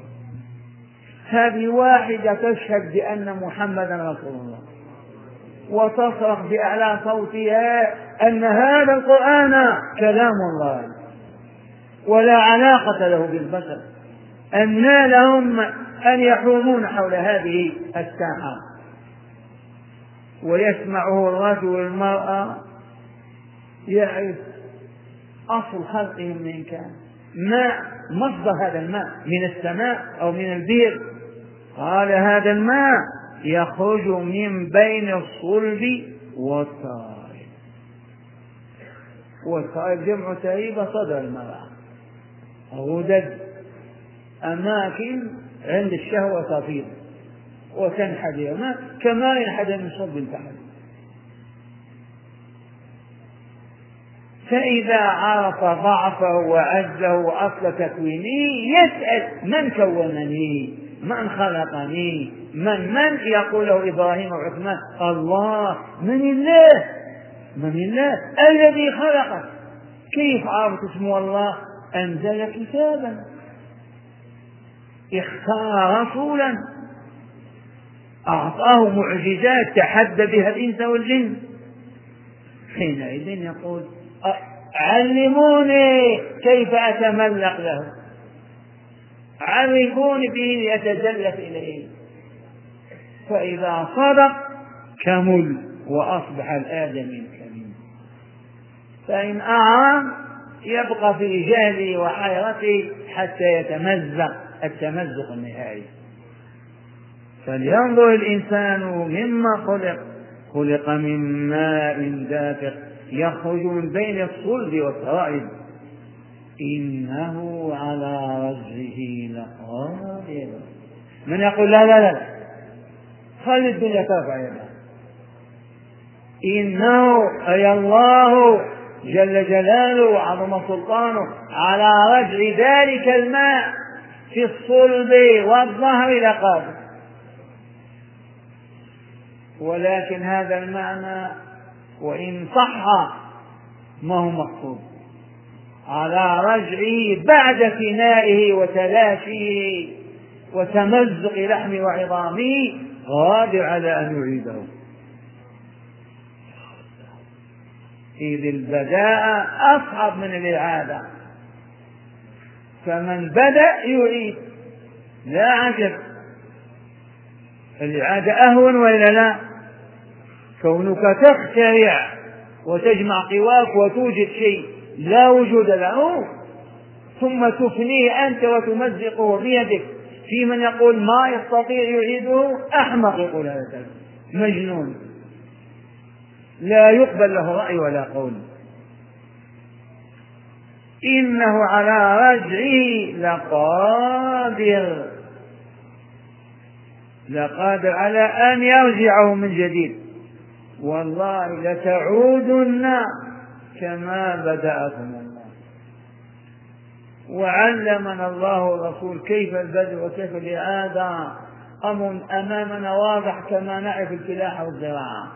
هذه واحدة تشهد بأن محمدا رسول الله وتصرخ بأعلى صوتها أن هذا القرآن كلام الله ولا علاقة له بالبشر، أن لهم أن يحومون حول هذه الساحة ويسمعه الرجل والمرأة يعرف أصل خلقهم من كان. ماء، مصدر هذا الماء من السماء أو من البئر. قال هذا الماء يخرج من بين الصلب والترائب. والترائب جمع تريبة صدر المرأة، غدد أماكن عند الشهوة تفيض وتنحدر الماء كما ينحدر من صلب الفحل. فإذا عرف ضعفه وعجزه وأصل تكوينه يسأل من كونني، من خلقني، من يقول له إبراهيم وعثمان الله. من الله؟ من الله الذي خلقك. كيف عرفت اسم الله؟ أنزل كتابا، اختار رسولا، أعطاه معجزات تحدى بها الإنس والجن. حينئذ يقول علموني كيف أتملق له، عرفوني به لأتزلف إليه. فإذا صدق كمل وأصبح الآدمي الكريم. فإن أعرض يبقى في جهله وحيرته حتى يتمزق التمزق النهائي. فلينظر الإنسان مما خلق من ماء دافق يخرج من بين الصلب والترائب إنه على رجعه لقادر. من يقول لا لا لا خلي الدنيا ترفع يدها؟ إنه أي الله جل جلاله وعظم سلطانه على رجع ذلك الماء في الصلب والظهر لقادر. ولكن هذا المعنى وإن صح ما هو مقصود، على رجعه بعد فنائه وتلاشيه وتمزق لحمه إذ البداء أصعب من الإعادة، فمن بدأ يعيد لا عجب، الإعادة أهون وإلا لا؟ كونك تخترع وتجمع قواك وتوجد شيء لا وجود له ثم تفنيه أنت وتمزقه بيدك في من يقول ما يستطيع يعيده، أحمق يقول هذا الكلام، مجنون لا يقبل له رأي ولا قول. إنه على رجعه لقادر على أن يرجعه من جديد، والله لتعودن كما بدأكم الله. وعلمنا الله الرسول كيف البدء وكيف الإعادة، أمر أمامنا واضح كما نعرف الفلاحة والزراعة،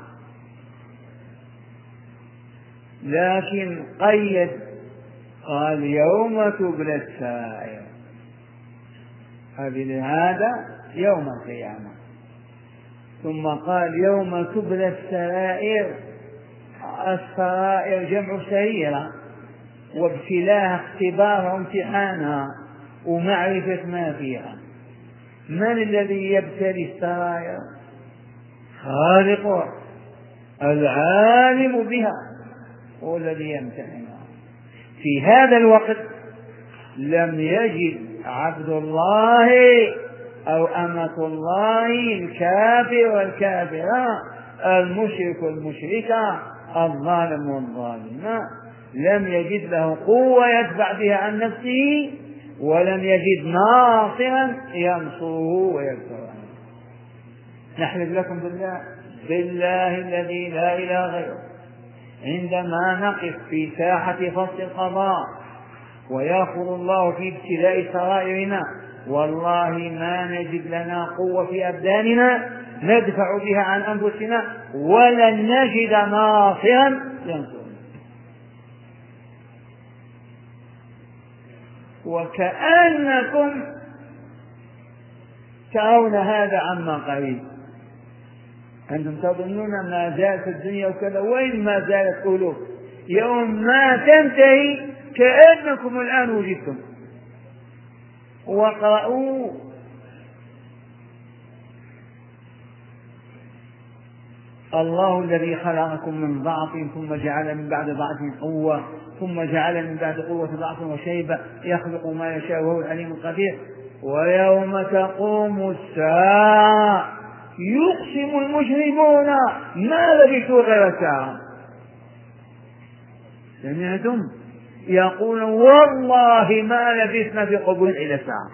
لكن قيد قال يوم تبلى السرائر، هذه الإعادة يوم القيامة، ثم قال يوم تبلى السرائر، السرائر جمع سريرة، وابتلاها اختبارها وامتحانها ومعرفة ما فيها. من الذي يبتلي السرائر؟ خالقها العالم بها هو الذي يمتحنها. في هذا الوقت لم يجد عبد الله أو أمة الله الكافر والكافرة، المشرك والمشركة، الظالم والظالمة، لم يجد له قوة يدفع بها عن نفسه، ولم يجد ناصرا ينصره ويذكره. نحلف لكم بالله الذي لا إله غيره، عندما نقف في ساحة فصل القضاء ويأخذ الله في ابتلاء سرائرنا، والله ما نجد لنا قوة في أبداننا ندفع بها عن أنفسنا، ولن نجد ناصرا ينصرنا. وكأنكم ترون هذا عما قريب، أنتم تظنون ما زالت الدنيا وكذا، وين ما زالت قلوب، يوم ما تنتهي كأنكم الآن وجدتم. واقرأوا الله الذي خلقكم من ضعف ثم جعل من بعد ضعف قوة ثم جعل من بعد قوة ضعف وشيبة يخلق ما يشاء وهو العليم القدير. ويوم تقوم الساعة يقسم المجرمون ما لبثوا غير ساعة. سمعتم؟ يقول والله ما لبثنا في قبول إلى ساعة،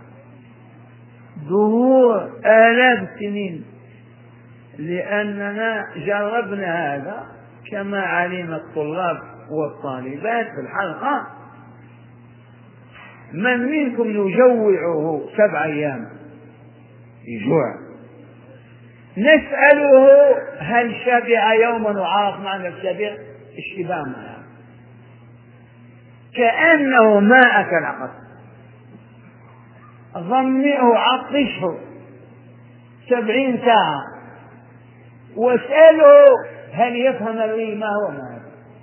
دهور آلاف السنين، لأننا جربنا هذا كما علم الطلاب والطالبات في الحلقة. من منكم يجوعه 7 أيام يجوع، نسأله هل شبع يوما وعرف معنى الشبع؟ الشبع معه كأنه ما أكل قط، ظمئه عطشه 70 ساعة، واسأله هل يفهم الري ما هو ما،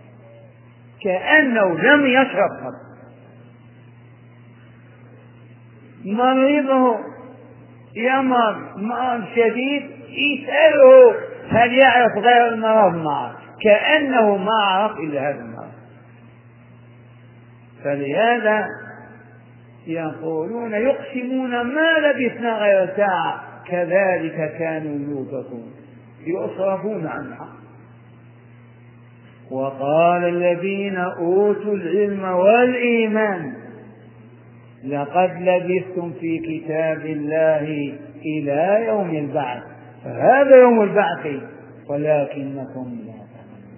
كأنه لم يشرب قط. مريضه يمرض مرض شديد يسأله هل يعرف غير المرض معه، كأنه ما عرف إلا هذا المرض. فلهذا يقولون يقسمون ما لبثنا غير ساعة كذلك كانوا يؤفكون، يصرفون عن الحق. وقال الذين أوتوا العلم والإيمان لقد لبثتم في كتاب الله إلى يوم البعث، فهذا يوم البعث ولكنكم لا تعلمون.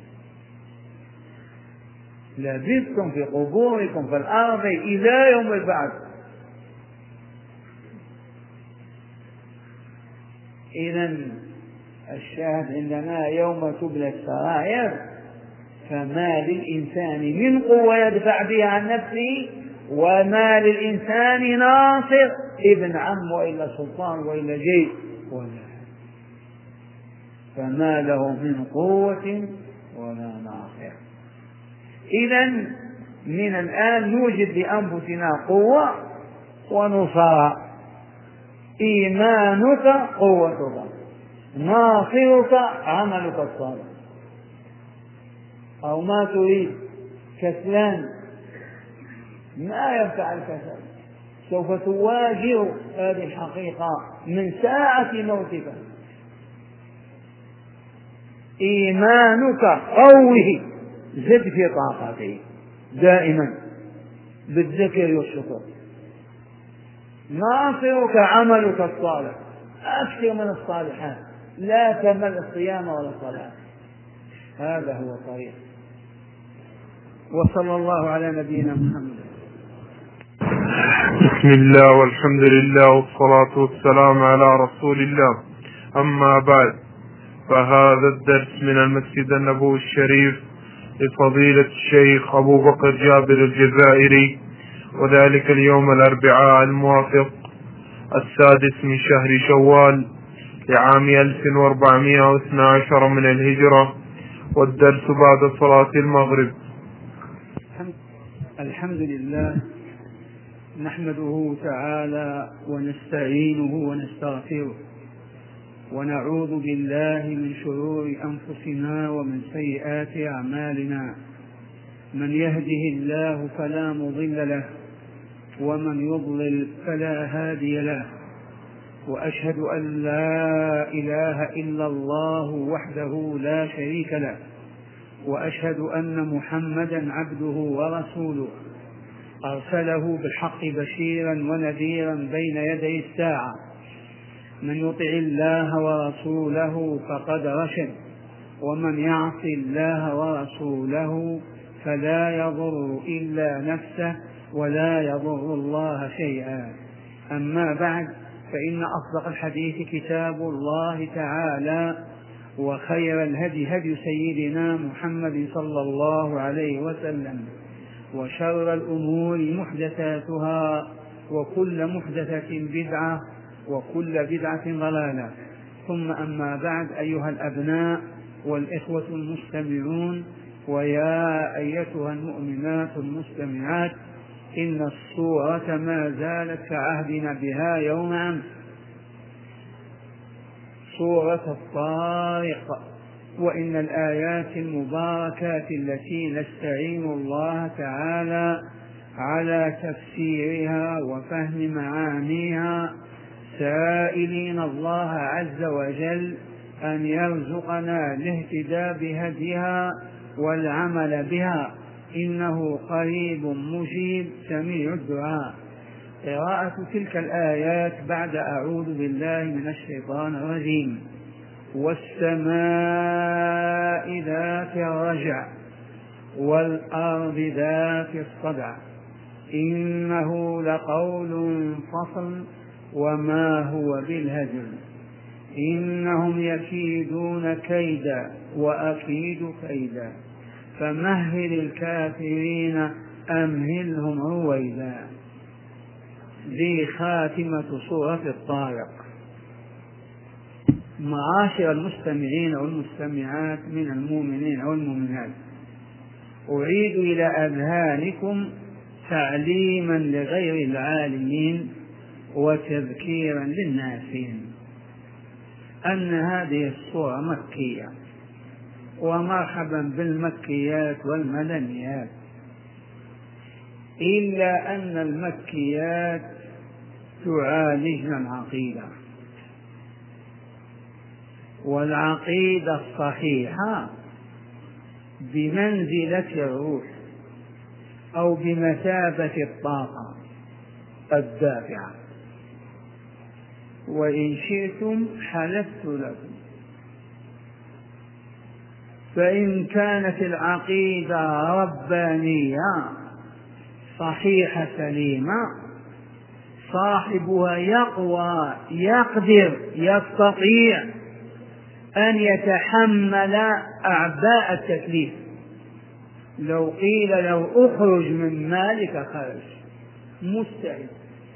لبثتم في قبوركم في الأرض إلى يوم البعث. إذن الشاهد عندنا يوم تبلى السرائر، فما للإنسان من قوة يدفع بها عن نفسه، وما للإنسان ناصر ابن عم وإلا سلطان وإلا جيش ولا، فما له من قوة ولا ناصر. إذن من الآن نوجد لأنفسنا قوة ونصارى. إيمانك قوتك، ناصرك عملك الصالح. أو ما تريد كسلان، ما ينفع الكسل، سوف تواجه هذه الحقيقة من ساعة موتك. إيمانك قوه، زد في طاقته دائما بالذكر والشكر. ناصرك عملك الصالح، أكثر من الصالحات، لا تمل الصيام ولا الصلاة. هذا هو الطريق. وصلى الله على نبينا محمد. بسم الله والحمد لله والصلاة والسلام على رسول الله. أما بعد، فهذا الدرس من المسجد النبوي الشريف لفضيلة الشيخ أبو بكر جابر الجزائري، وذلك اليوم الأربعاء الموافق 6 من شهر شوال لعام 1412 من الهجرة، والدرس بعد صلاة المغرب. الحمد لله، نحمده تعالى ونستعينه ونستغفره، ونعوذ بالله من شرور أنفسنا ومن سيئات أعمالنا. من يهده الله فلا مضل له، ومن يضلل فلا هادي له. وأشهد أن لا إله إلا الله وحده لا شريك له، وأشهد أن محمدا عبده ورسوله، أرسله بالحق بشيرا ونذيرا بين يدي الساعة. من يطع الله ورسوله فقد رشد، ومن يعص الله ورسوله فلا يضر إلا نفسه ولا يضر الله شيئا. أما بعد، فإن أصدق الحديث كتاب الله تعالى، وخير الهدي هدي سيدنا محمد صلى الله عليه وسلم، وشر الأمور محدثاتها، وكل محدثة بدعة، وكل بدعة ضلالة. ثم أما بعد، أيها الأبناء والإخوة المستمعون، ويا أيتها المؤمنات المستمعات، إن الصورة ما زالت كعهدنا بها يوم أمس، سورة الطارق. وإن الآيات المباركات التي نستعين الله تعالى على تفسيرها وفهم معانيها، سائلين الله عز وجل أن يرزقنا الاهتداء بهديها والعمل بها، إنه قريب مجيب سميع الدعاء. قراءة تلك الآيات بعد أعوذ بالله من الشيطان الرجيم. والسماء ذات الرجع والأرض ذات الصدع إنه لقول فصل وما هو بالهزل إنهم يكيدون كيدا وأكيد كيدا فمهل الكافرين أمهلهم رويدا. ذي خاتمة سورة الطارق. معاشر المستمعين والمستمعات من المؤمنين والمؤمنات، أعيد إلى أذهانكم تعليما لغير العالمين وتذكيرا للناسين أن هذه السورة مكية، ومرحبا بالمكيات والمدنيات، إلا أن المكيات تعالجن العقيدة، والعقيدة الصحيحة بمنزلة الروح أو بمثابة الطاقة الدافعة. وإن شئتم حلفت لكم، فإن كانت العقيدة ربانية صحيحة سليمة، صاحبها يقوى، يقدر، يستطيع أن يتحمل أعباء التكليف. لو قيل له اخرج من مالك خرج، مستعد.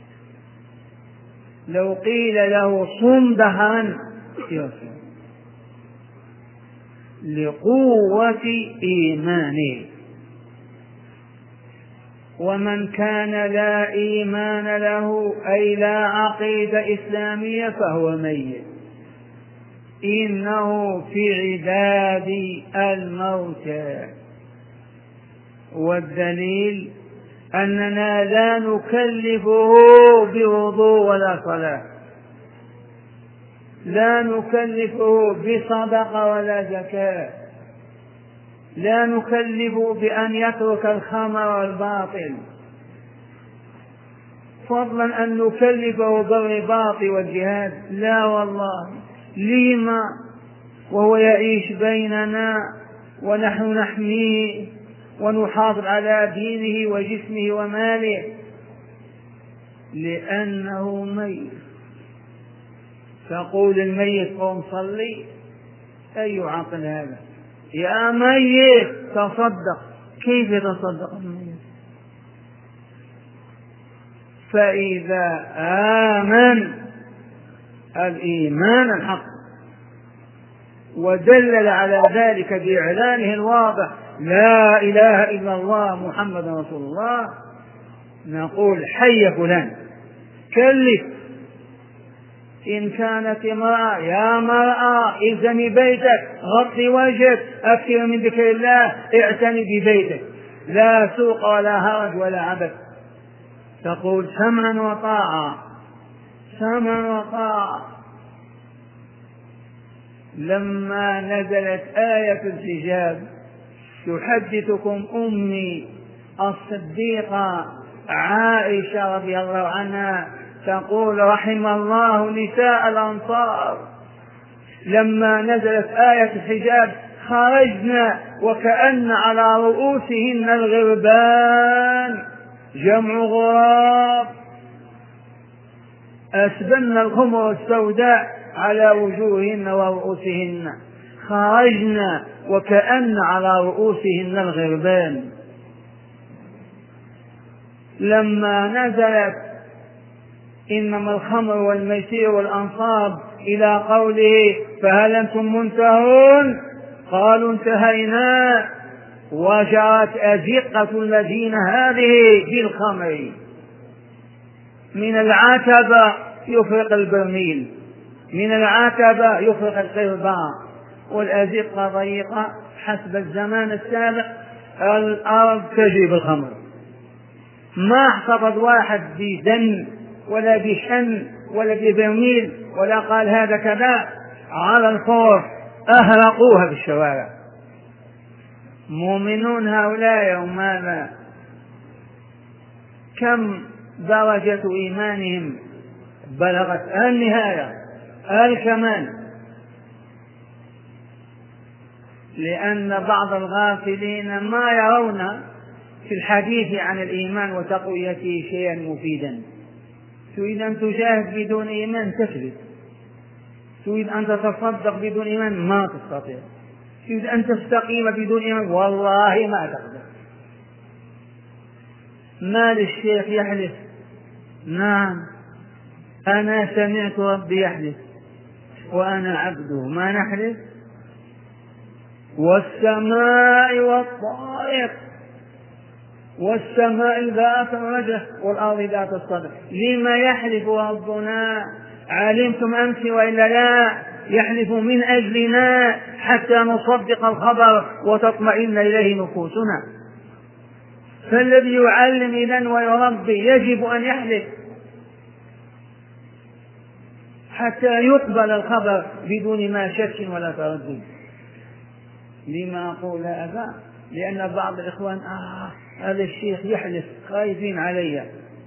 لو قيل له صم دهرا يصوم، لقوة إيمانه. ومن كان لا إيمان له أي لا عقيدة إسلامية فهو ميت. إنه في عداد الموتى. والدليل أننا لا نكلفه بوضوء ولا صلاة، لا نكلفه بصدقة ولا زكاة، لا نكلفه بأن يترك الخمر والباطل، فضلا أن نكلفه بالرباط والجهاد، لا والله. لما وهو يعيش بيننا ونحن نحميه ونحافظ على دينه وجسمه وماله، لأنه ميت. تقول الميت قوم صلي، أي عقل هذا؟ يا ميت تصدق. كيف يتصدق الميت؟ فإذا آمن الإيمان الحق ودلل على ذلك بإعلانه الواضح لا إله إلا الله محمد رسول الله، نقول حي فلان كلف. إن كانت امرأة يا مرأة الزمي بيتك، غطي وجهك، أكثر من ذكر الله، اعتني ببيتك، لا سوق ولا هرج ولا عبث. تقول سمعا وطاعة، سمعا وطاعة. لما نزلت آية الحجاب تحدثكم أمي الصديقة عائشة رضي الله عنها تقول رحم الله نساء الأنصار لما نزلت آية الحجاب خرجنا وكأن على رؤوسهن الغربان، جمع غراب، أسبلن الخمر السوداء على وجوههن ورؤوسهن، خرجنا وكأن على رؤوسهن الغربان. لما نزلت إنما الخمر والميسير والأنصاب إلى قوله فهل أنتم منتهون؟ قالوا انتهينا، وجرت أزقة الذين هذه بالخمر، من العتبة يفرق البرميل، من العتبة يفرق القرباء، والأزقة ضيقة حسب الزمان السابق الأرض تجري بالخمر، ما احتفظ واحد بدن ولا بشن ولا ببرميل ولا قال هذا كذا، على الفور أهرقوها في الشوارع. مؤمنون هؤلاء وماذا؟ كم درجة إيمانهم بلغت النهاية الكمال؟ لأن بعض الغافلين ما يرون في الحديث عن الإيمان وتقويته شيئا مفيدا. تريد أن تجاهد بدون إيمان تكذب، تريد أن تتصدق بدون إيمان ما تستطيع، تريد أن تستقيم بدون إيمان والله ما تقدر. ما للشيخ يحلف؟ نعم أنا سمعت ربي يحلف وأنا عبده، ما نحلف؟ والسماء والطارق، والسماء ذات الرجع والأرض ذات الصدع. لما يحلف ربنا؟ علمتم أمس وإلا لا؟ يحلف من أجلنا حتى نصدق الخبر وتطمئن إليه نفوسنا. فالذي يعلم إذن ويربي يجب أن يحلف حتى يقبل الخبر بدون ما شك ولا تردد. لما أقول هذا؟ لأن بعض الإخوان هذا الشيخ يحلف خايفين علي.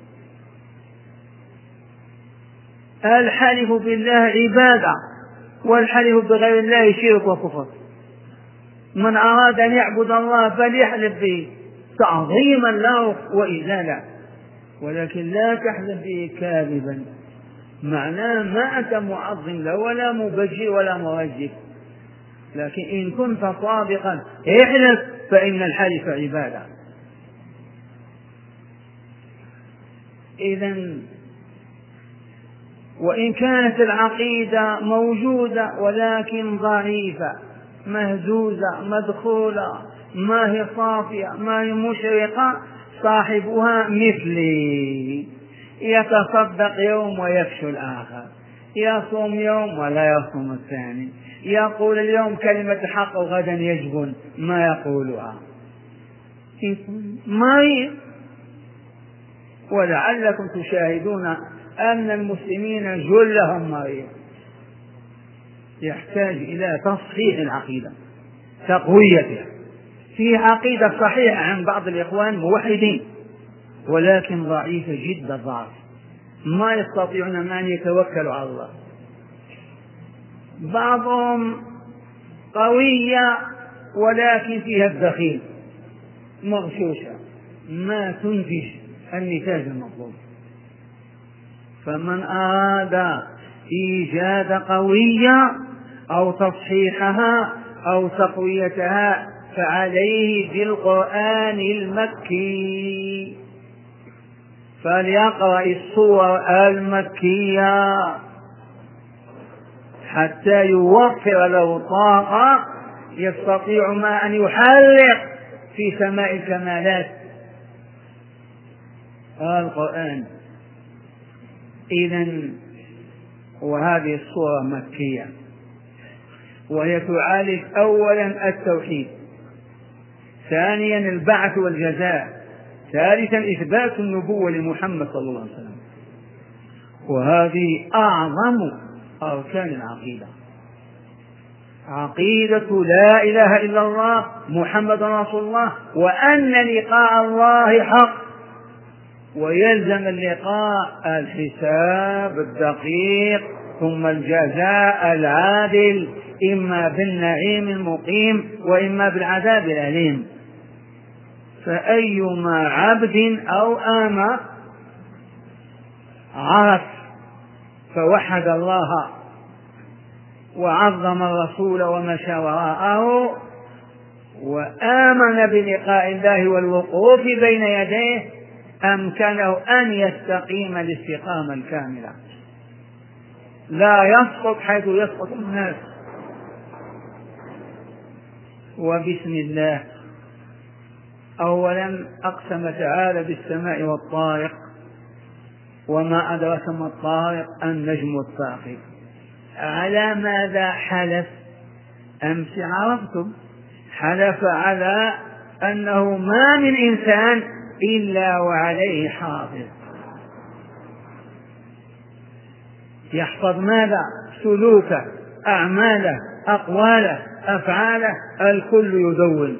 الحلف بالله عبادة، والحلف بغير الله شرك وكفر. من أراد أن يعبد الله فليحلف به تعظيما له وإجلالا، ولكن لا تحلف به كاذبا، معناه ما أنت معظم له ولا مبجل ولا مرجل. لكن إن كنت صادقا احلف، فإن الحلف عبادة. إذن وإن كانت العقيدة موجودة ولكن ضعيفة مهزوزة مدخولة، ما هي صافية، ما هي مشرقة، صاحبها مثلي، يتصدق يوم ويفشو الآخر، يصوم يوم ولا يصوم الثاني، يقول اليوم كلمة الحق وغدا يجبن ما يقولها، مريض. ولعلكم تشاهدون أن المسلمين جلهم مريض، يحتاج إلى تصحيح العقيدة، تقويتها. في عقيدة صحيحة عن بعض الإخوان موحدين ولكن ضعيفة جدا، ضعف، ما يستطيعون أن يتوكلوا على الله. بعضهم قوية ولكن فيها الدخيل، مغشوشة، ما تنتج النتاج المطلوب. فمن أراد إيجاد قوية أو تصحيحها أو تقويتها فعليه بالقرآن المكي، فليقرأ السور المكية حتى يوفر له طاقة يستطيع ما أن يحلق في سماء الكمالات القرآن. إذن وهذه الصورة مكية، وهي تعالج أولا التوحيد، ثانيا البعث والجزاء، ثالثا إثبات النبوة لمحمد صلى الله عليه وسلم. وهذه أعظم أركان العقيدة، عقيدة لا إله إلا الله محمد رسول الله، وأن لقاء الله حق، ويلزم اللقاء الحساب الدقيق ثم الجزاء العادل، إما بالنعيم المقيم وإما بالعذاب الأليم. فأيما عبد أو آمة عرف فوحد الله وعظم الرسول ومشى وراءه وآمن بلقاء الله والوقوف بين يديه، أمكنه أن يستقيم الاستقامة الكاملة، لا يسقط حيث يسقط الناس. وبسم الله أولا أقسم تعالى بالسماء والطارق، وما أدرك ما الطارق النجم الثاقب. على ماذا حلف؟ أمس عرفتم، حلف على أنه ما من إنسان إلا وعليه حافظ، يحفظ ماذا؟ سلوكه، أعماله، أقواله، أفعاله، الكل يدون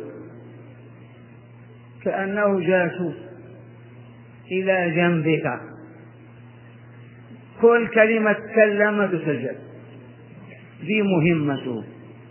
كأنه جاسوس إلى جنبك، كل كلمة تكلم تسجل، دي مهمته.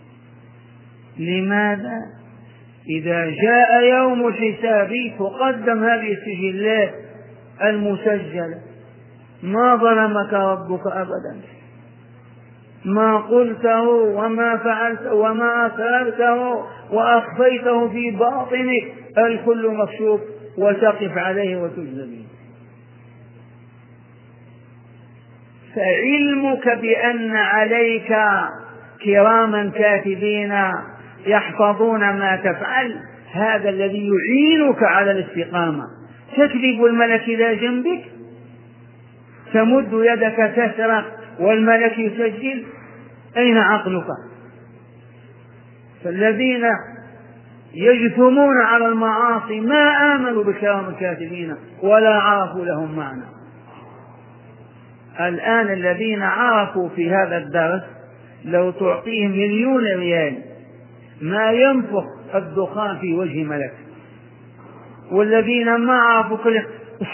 لماذا؟ إذا جاء يوم الحساب تقدم هذه السجلات المسجلة، ما ظلمك ربك أبدا، ما قلته وما فعلته وما أسررته وأخفيته في باطنك، الكل مكشوف وتقف عليه وتجزى به. فعلمك بأن عليك كراما كاتبين يحفظون ما تفعل، هذا الذي يعينك على الاستقامة. تكذب الملك إلى جنبك، تمد يدك تسرق والملك يسجل، أين عقلك؟ فالذين يجثمون على المعاصي ما آمنوا بكرام الكاتبين ولا عرفوا لهم معنى. الآن الذين عرفوا في هذا الدرس لو تعطيهم 1,000,000 ريال ما ينفخ الدخان في وجه ملك، والذين ما عرفوا كل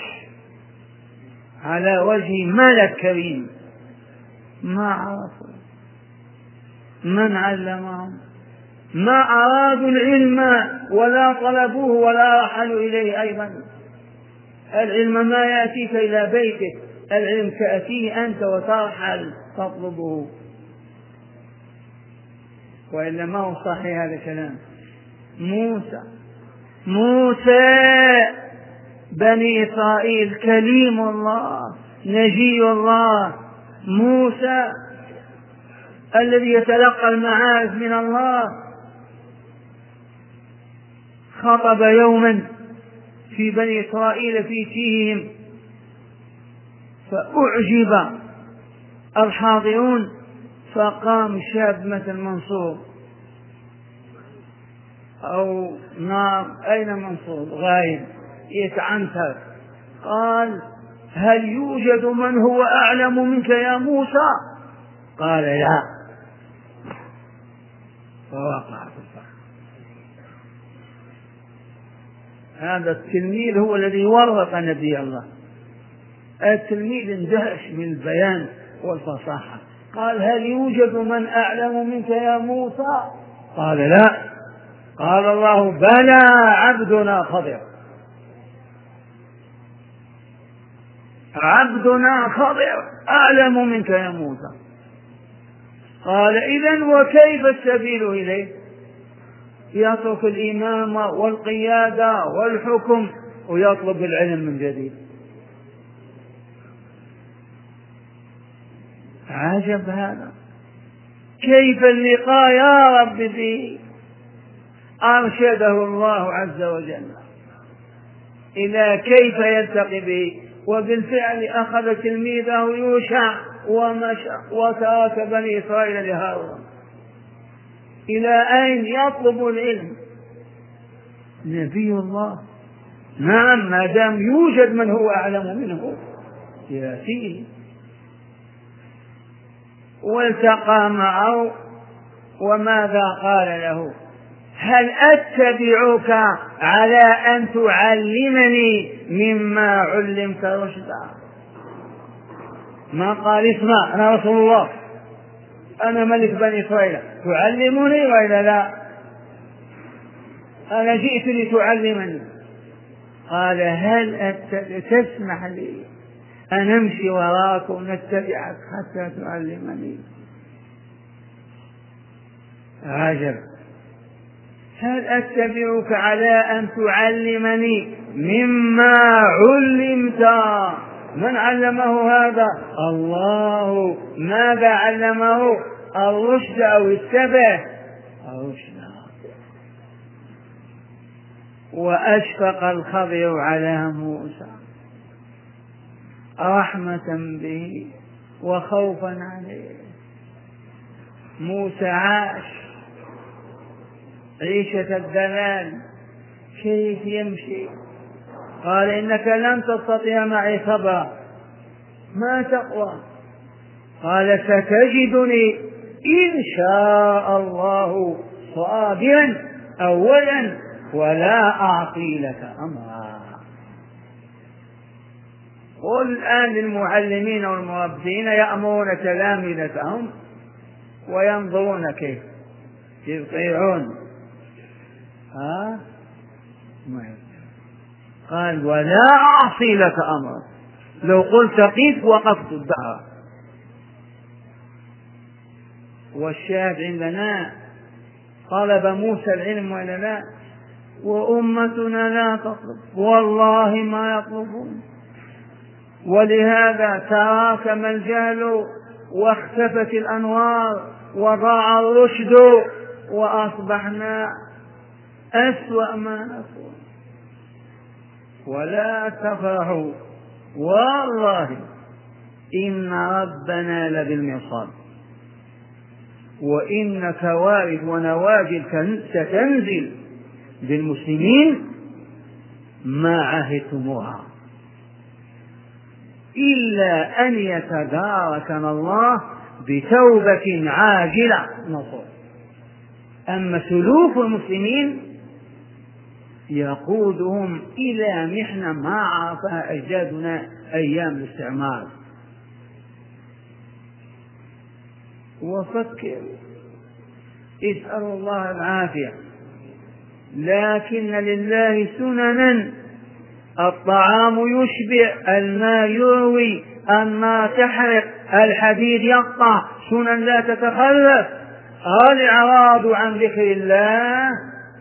على وجه ملك كريم ما عرفوا. من علمهم؟ ما أرادوا العلم ولا طلبوه ولا رحلوا إليه. أيضا العلم ما يأتيك إلى بيتك، العلم تأتيه أنت وترحل تطلبه، وإلا ما هو صحيح هذا الكلام. موسى بني إسرائيل كليم الله نجي الله، موسى الذي يتلقى المعارف من الله، خطب يوما في بني إسرائيل في تيههم، فأعجب الحاضرون، فقام شاب مثل منصور أو نار، أين منصور؟ غايب يتعنتر، قال: هل يوجد من هو أعلم منك يا موسى؟ قال: لا. فوقع في الصخر. هذا التلميذ هو الذي ورط نبي الله. التلميذ اندهش من البيان والفصاحة، قال: هل يوجد من أعلم منك يا موسى؟ قال: لا. قال الله: بلى عبدنا خضر، عبدنا خضر أعلم منك يا موسى. قال: إذن وكيف السبيل إليه؟ يترك الإمامة والقيادة والحكم ويطلب العلم من جديد. عجب هذا، كيف اللقاء يا رب به؟ أرشده الله عز وجل إلى كيف يلتقي به، وبالفعل أخذ تلميذه يوشع ومشى وترك بني إسرائيل لهارون. إلى أين يطلب العلم؟ نبي الله، نعم، ما دام يوجد من هو أعلم منه يأتيه. والتقى معه، وماذا قال له؟ هل أتبعك على أن تعلمني مما علمت رشدا؟ ما قال: اسمع، أنا رسول الله، أنا ملك بني إسرائيل، تعلمني وإلا لا؟ أنا جئت لتعلمني. قال: هل تسمح لي أن أمشي وراك ونتبعك حتى تعلمني؟ عجب، هل أتبعك على أن تعلمني مما علمت؟ من علمه هذا؟ الله. ماذا علمه؟ الرشد أو السبع؟ الرشد. وأشفق الخضر على موسى رحمة به وخوفا عليه. موسى عاش عيشة الدلال، كيف يمشي؟ قال: إنك لن تستطيع معي صبرا، ما تقوى. قال: ستجدني إن شاء الله صابرا أولا ولا أعطي لك أمرا. والآن للمعلمين والمربين يأمرون تلامذتهم وينظرون كيف يطيعون. قال: ولا أعصي لك أمرا، لو قلت قف وقفت الدهر. والشاهد عندنا طلب موسى العلم ولا لا؟ وأمتنا لا تطلب، والله ما يطلبون. ولهذا تراكم الجهل واختفت الأنوار وضاع الرشد وأصبحنا أسوأ ما نكون. ولا تفرحوا، والله إن ربنا لبالمرصاد، وإن كوارث ونواجذ ستنزل بالمسلمين ما عهدتموها، إلا أن يتداركنا الله بتوبة عاجلة نصر. أما سلوك المسلمين يقودهم إلى محنة ما عرفها أجدادنا أيام الاستعمار. وفكر، اسألوا الله العافية، لكن لله سننا، الطعام يشبع، الماء يروي، النار تحرق، الحديد يقطع، سنن لا تتخلف. الإعراض عن ذكر الله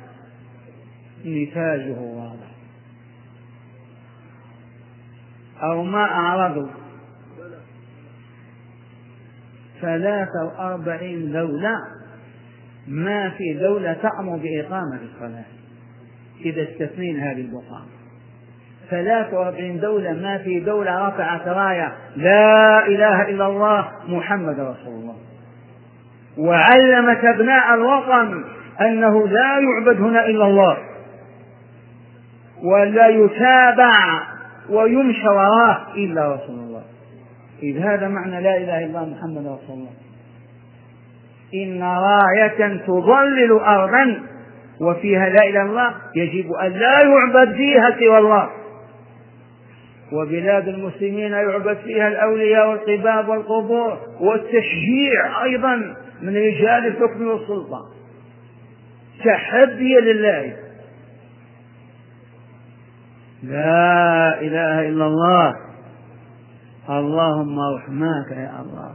نتاجه واضح. أو ما أعرضوا 43 دولة، ما في دولة تأمر بإقامة الصلاة إذا استثنين هذه البقعة. 43 دولة ما في دولة رفعت راية لا إله إلا الله محمد رسول الله، وعلمت أبناء الوطن أنه لا يعبد هنا إلا الله ولا يتابع ويمشى وراه إلا رسول الله. إذ هذا معنى لا إله إلا الله محمد رسول الله. إن راية تظلل أرضا وفيها لا إله إلا الله يجب أن لا يعبد فيها سوى الله. وبلاد المسلمين يعبد فيها الأولياء والقباب والقبور والتشجيع أيضا من رجال الحكم والسلطة تحدي لله. لا إله إلا الله اللهم رحماك يا الله.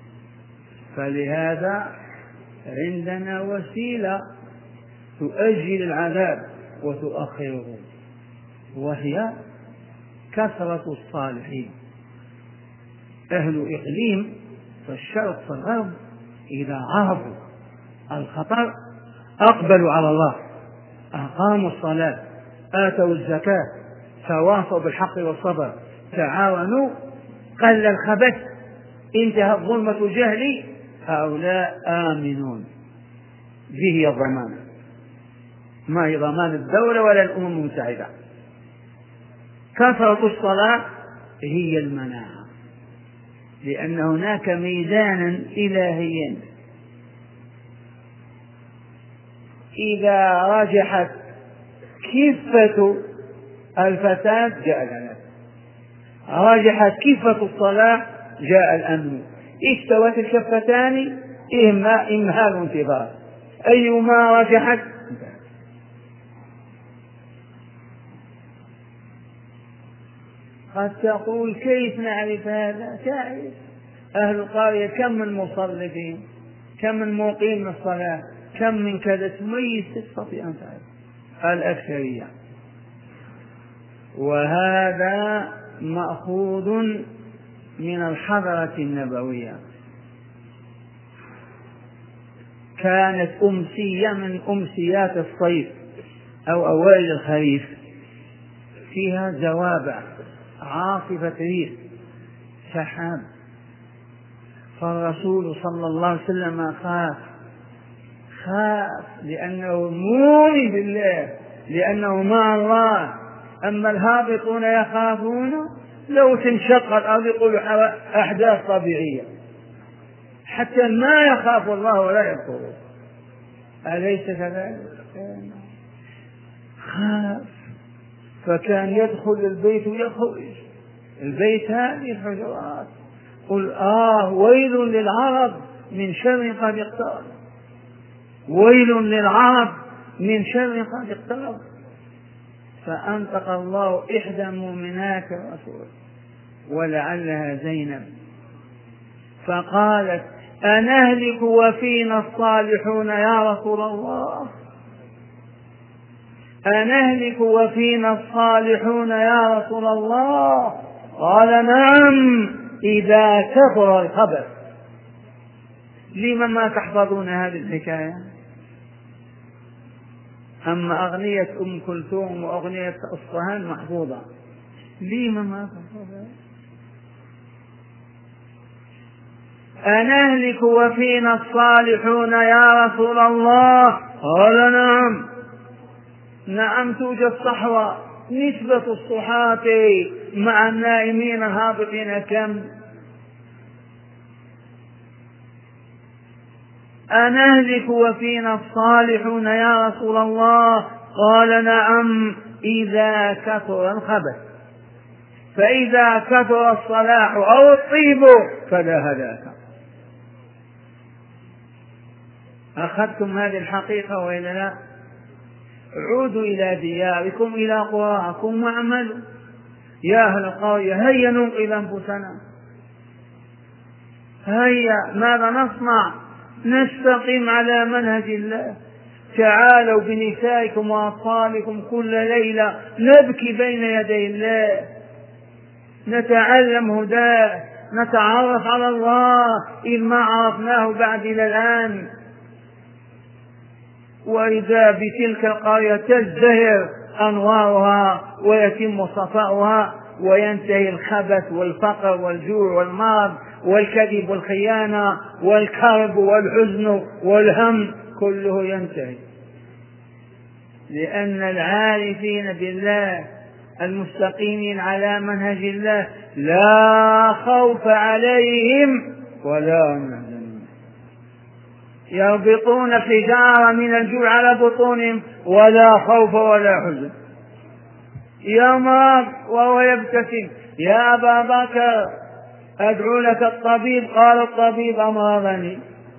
فلهذا عندنا وسيلة تؤجل العذاب وتؤخره، وهي كثرة الصالحين. أهل إقليم في الشرق في الغرب إذا عرفوا الخطر أقبلوا على الله، أقاموا الصلاة، آتوا الزكاة، تواصوا بالحق والصبر، تعاونوا، قل الخبث، انتهى ظلمة الجهل. هؤلاء آمنون. به الضمان، ما هي ضمان الدولة ولا الأمم المتحدة. كثرة الصلاة هي المناعة، لأن هناك ميزانا إلهيا إذا رجحت كفة الفساد جاء الهلاك، رجحت كفة الصلاة جاء الأمن، استوت الكفتان إمهال انتظار، أيما رجحت. قد تقول كيف نعرف هذا؟ تعرف أهل القرية كم من مصلين، كم من مقيم الصلاة، كم من كذا، تميز تستطيع أن تعرف الأكثرية. وهذا مأخوذ من الحضرة النبوية. كانت أمسية من أمسيات الصيف أو أوائل الخريف، فيها زوابع، عاصفة ريح، سحاب، فالرسول صلى الله عليه وسلم خاف لأنه مؤمن بالله، لأنه مع الله. أما الهابطون يخافون لو تنشق الأرض يقولوا أحداث طبيعية، حتى ما يخاف الله ولا يذكره. أليس كذلك؟ خاف، فكان يدخل البيت ويخرج البيت هذه الحجرات، قل ويل للعرب من شر قد اقترب، ويل للعرب من شر قد اقترب. فأنطق الله إحدى المؤمنات الرسول ولعلها زينب، فقالت أنهلك وفينا الصالحون يا رسول الله، أنهلك وفينا الصالحون يا رسول الله؟ قال نعم إذا كثر الخبث. لما ما تحفظون هذه الحكاية؟ أما أغنية أم كلثوم وأغنية أصفهان محفوظة، لما ما تحفظها؟ أنهلك وفينا الصالحون يا رسول الله؟ قال نعم توجد صحوة، نسبة الصحاة مع النائمين الهابطين كم؟ أنهلك وفينا الصالحون يا رسول الله؟ قال نعم إذا كثر الخبث، فإذا كثر الصلاح أو الطيب فلا هلاك. أخذتم هذه الحقيقة وإلا لا؟ عودوا إلى دياركم، إلى قراءكم، واعملوا. يا أهل القرية هيا ننقذ أنفسنا، هيا ماذا نصنع؟ نستقيم على منهج الله. تعالوا بنسائكم وأطفالكم كل ليلة نبكي بين يدي الله، نتعلم هداه، نتعرف على الله إذ ما عرفناه بعد إلى الآن. وإذا بتلك القرية تزدهر أنوارها ويتم صفاؤها وينتهي الخبث والفقر والجوع والمرض والكذب والخيانة والكرب والحزن والهم كله ينتهي، لأن العارفين بالله المستقيمين على منهج الله لا خوف عليهم ولا هم يحزنون، يربطون الحجارة من الجوع على بطونهم ولا خوف ولا حزن. يمرض وهو يبتسم: يا أبا بكر أدعو لك الطبيب، قال الطبيب أمرضني.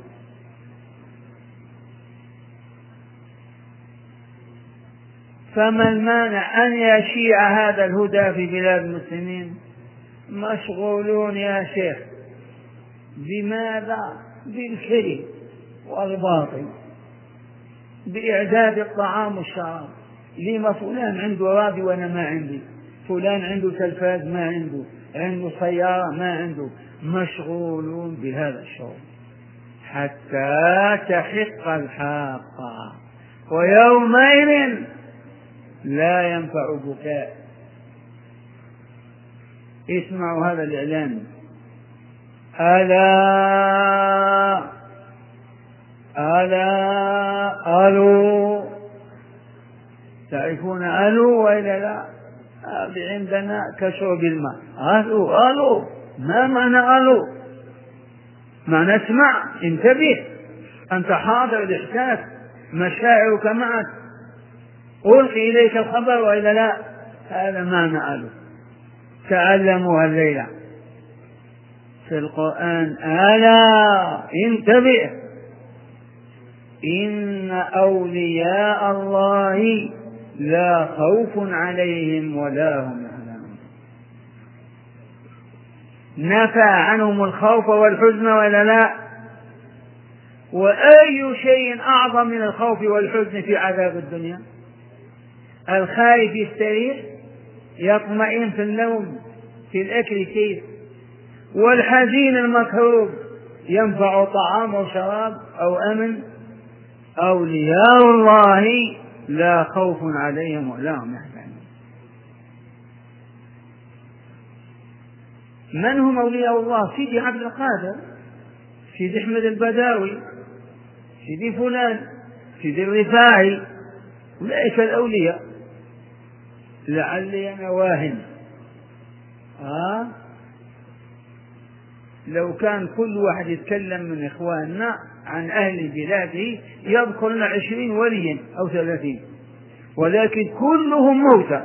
فما المانع أن يشيع هذا الهدى في بلاد المسلمين؟ مشغولون يا شيخ بماذا؟ بالكذب والباطل، بإعداد الطعام والشراب. لما فلان عنده راديو وأنا ما عندي، فلان عنده تلفاز ما عنده، عنده سيارة ما عنده. مشغولون بهذا الشغل حتى تحق الحاقة، ويومئذ لا ينفع بكاء. اسمعوا هذا الإعلان: ألا ألا ألو. تعرفون ألو وإلا لا؟ هذه عندنا كشرب الماء. ألو ألو، ما معنى ألو؟ معنى اسمع، انتبه، أنت حاضر الإحساس، مشاعرك معك، ألقي إليك الخبر وإلا لا؟ هذا معنى ألو. تعلموا الليلة في القرآن: ألا انتبه إن أولياء الله لا خوف عليهم ولا هم يحزنون. نفى عنهم الخوف والحزن ولا لا؟ وأي شيء أعظم من الخوف والحزن في عذاب الدنيا؟ الخائف يستريح، يطمئن في النوم، في الأكل كيف، والحزين المكروب ينفع طعام وشراب أو أمن. أولياء الله لا خوف عليهم ولا هم يحزنون. من هم أولياء الله؟ سيدي عبد القادر، سيدي أحمد البداوي، سيدي فلان، سيدي الرفاعي، أولئك الأولياء. لعلي أنا واهن، لو كان كل واحد يتكلم من إخواننا عن أهل بلاده يذكر لنا 20 وليا أو 30، ولكن كلهم موتى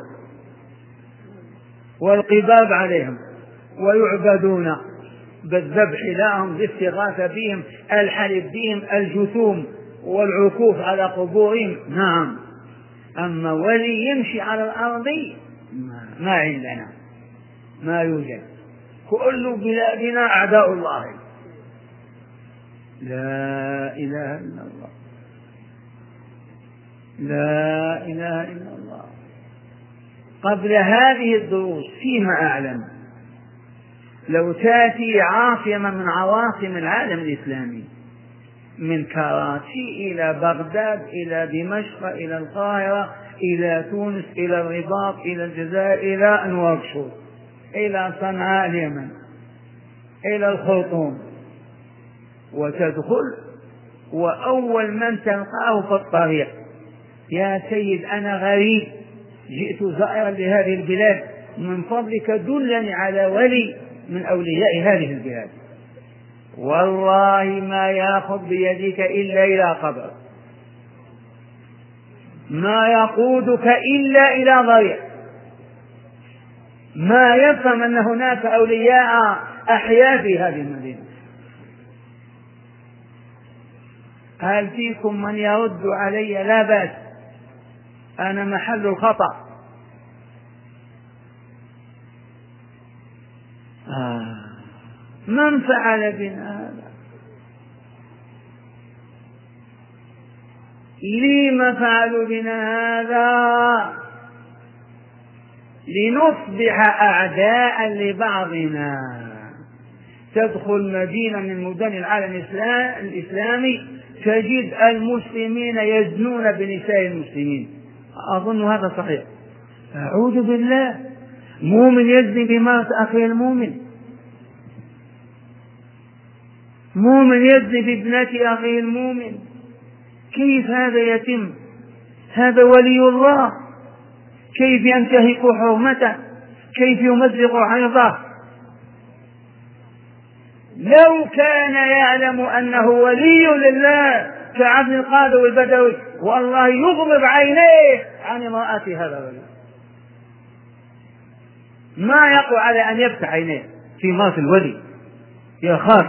والقباب عليهم ويعبدون بالذبح لهم، بالاستغاثة بهم، الحلف بهم، الجثوم والعكوف على قبورهم. نعم، أما ولي يمشي على الأرض ما عندنا، ما يوجد. كل بلادنا أعداء الله. لا إله إلا الله، لا إله إلا الله. قبل هذه الدروس فيما أعلم لو تأتي عاصمة من عواصم العالم الإسلامي، من كراتي إلى بغداد إلى دمشق إلى القاهرة إلى تونس إلى الرباط إلى الجزائر إلى نواكشوط إلى صنعاء اليمن إلى الخرطوم، وتدخل وأول من تلقاه في الطريق: يا سيد أنا غريب جئت زائرا لهذه البلاد، من فضلك دلني على ولي من أولياء هذه البلاد. والله ما يأخذ بيدك إلا إلى قبر، ما يقودك إلا إلى ضريع، ما يفهم أن هناك أولياء أحياء في هذه المدينة. هل فيكم من يرد علي؟ لا بأس، أنا محل الخطأ. من فعل بنا هذا؟ لما فعلوا بنا هذا؟ لنصبح أعداء لبعضنا. تدخل مدينة من مدن العالم الإسلامي تجد المسلمين يزنون بنساء المسلمين. أظن هذا صحيح. أعوذ بالله، مؤمن يزني بمرأة أخيه المؤمن، مؤمن يزني بابنة أخيه المؤمن، كيف هذا يتم؟ هذا ولي الله، كيف ينتهك حرمته، كيف يمزق عرضه؟ لو كان يعلم أنه ولي لله كعبد القادر البدوي والله يغمض عينيه عن امرأة هذا الرجل، ما يقوى على أن يفتح عينيه في مرأة الولي، يخاف.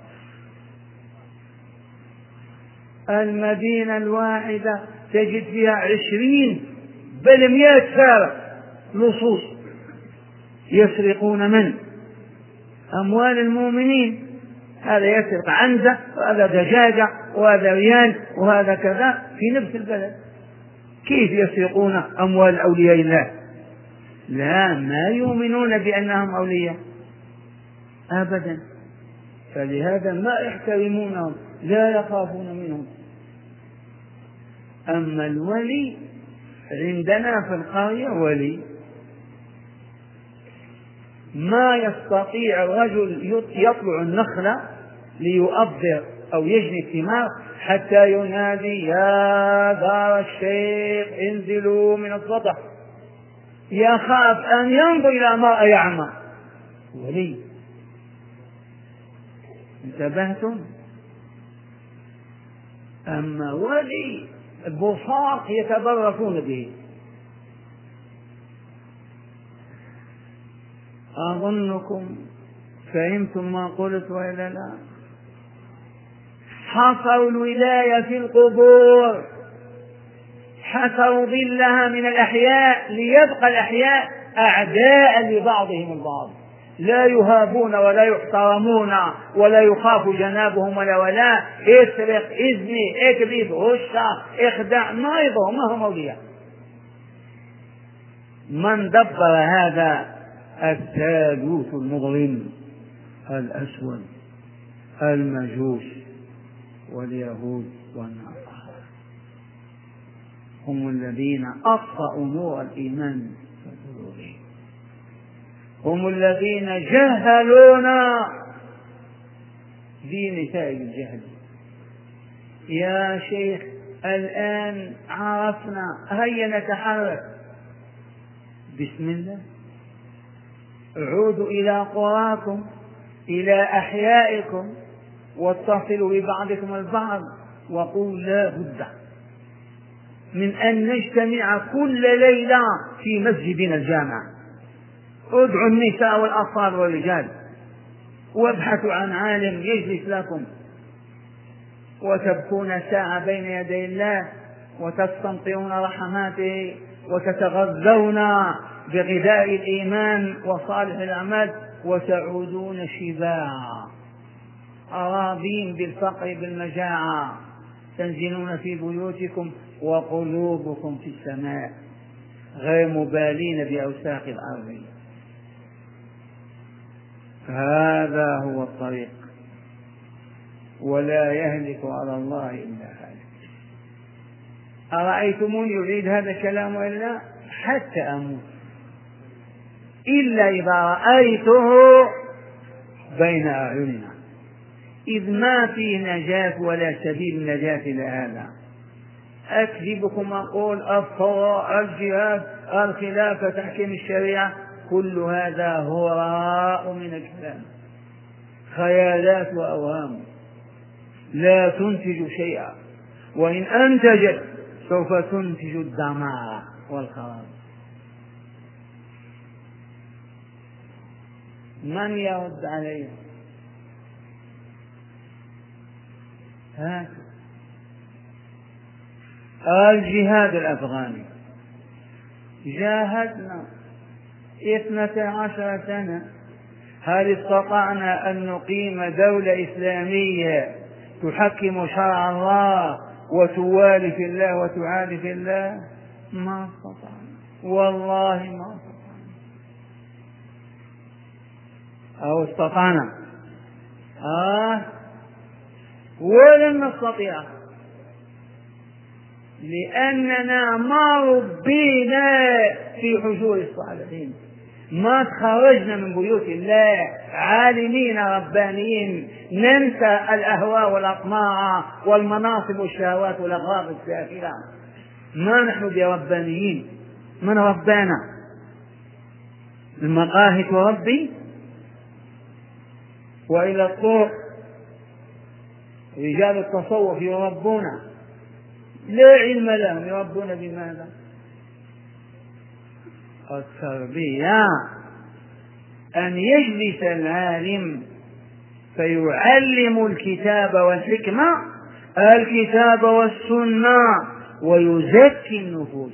المدينة الواحدة تجد فيها 20 بل 100 سارق لصوص يسرقون من أموال المؤمنين، هذا يسرق عنزة وهذا دجاجة وهذا ريال وهذا كذا في نفس البلد. كيف يسرقون أموال أولياء الله؟ لا، ما يؤمنون بأنهم أولياء أبدا، فلهذا ما يحترمونهم، لا يخافون منهم. أما الولي عندنا في القرية ولي ما يستطيع الرجل يطلع النخلة ليؤبر أو يجني الثمار حتى ينادي يا دار الشيخ انزلوا من السطح، يخاف أن ينظر إلى مرأة يعمى. ولي، انتبهتم؟ أما ولي البصاق يتبركون به. أظنكم فهمتم ما قلت وإلا لا؟ حصروا الولاية في القبور، حصروا ظلها من الأحياء ليبقى الأحياء أعداء لبعضهم البعض، لا يهابون ولا يحترمون ولا يخاف جنابهم ولا اسرق اذني اكذب هشة اخدع، ما يضر، ما هم أولياء. من دبر هذا؟ الثالوث المظلم الأسود، المجوس واليهود والنصارى، هم الذين أطفأوا نور الإيمان في قلوبهم، هم الذين جهلونا بنتائج الجهل. يا شيخ الآن عرفنا، هيا نتحرك، بسم الله، عودوا إلى قراكم إلى أحيائكم واتصلوا ببعضكم البعض وقولوا لا بد من أن نجتمع كل ليلة في مسجدنا الجامع، ادعوا النساء والأطفال والرجال وابحثوا عن عالم يجلس لكم، وتبكون ساعة بين يدي الله وتستمطرون رحماته وتتغذون بغذاء الإيمان وصالح الأعمال وتعودون شباعا أراضين بالفقر بالمجاعة، تنزلون في بيوتكم وقلوبكم في السماء غير مبالين بأوساخ الأرض. هذا هو الطريق، ولا يهلك على الله إلا هالك. أرأيتموني يريد هذا الكلام وإلا حتى أموت إلا إذا رأيته بين أعيننا، إذ ما في نجاة ولا سبيل نجاة إلى هذا. أكذبكم أقول الثورة، الجهاد، الخلافة، تحكيم الشريعة، كل هذا هراء من الكلام، خيالات وأوهام لا تنتج شيئا، وإن أنتجت سوف تنتج الدمار والخراب. من يرد عليه؟ الجهاد الأفغاني، جاهدنا 12 سنة، هل استطعنا أن نقيم دولة إسلامية تحكم شرع الله وتوالي في الله وتعادي في الله؟ ما استطعنا، والله ما استطعنا. أو استطعنا ولن نستطيع. لأننا ما ربينا في حجور الصالحين، ما تخرجنا من بيوت الله عالمين ربانيين ننسى الأهواء والأطماع والمناصب والشهوات والأغراض السافلة. ما نحن بربانيين. من ربانا؟ المقاهي تربي، وإلى الطرق رجال التصوف يربون، لا علم لهم، يربون بماذا؟ التربية أن يجلس العالم فيعلم الكتاب والحكمة، الكتاب والسنة، ويزكي النفوس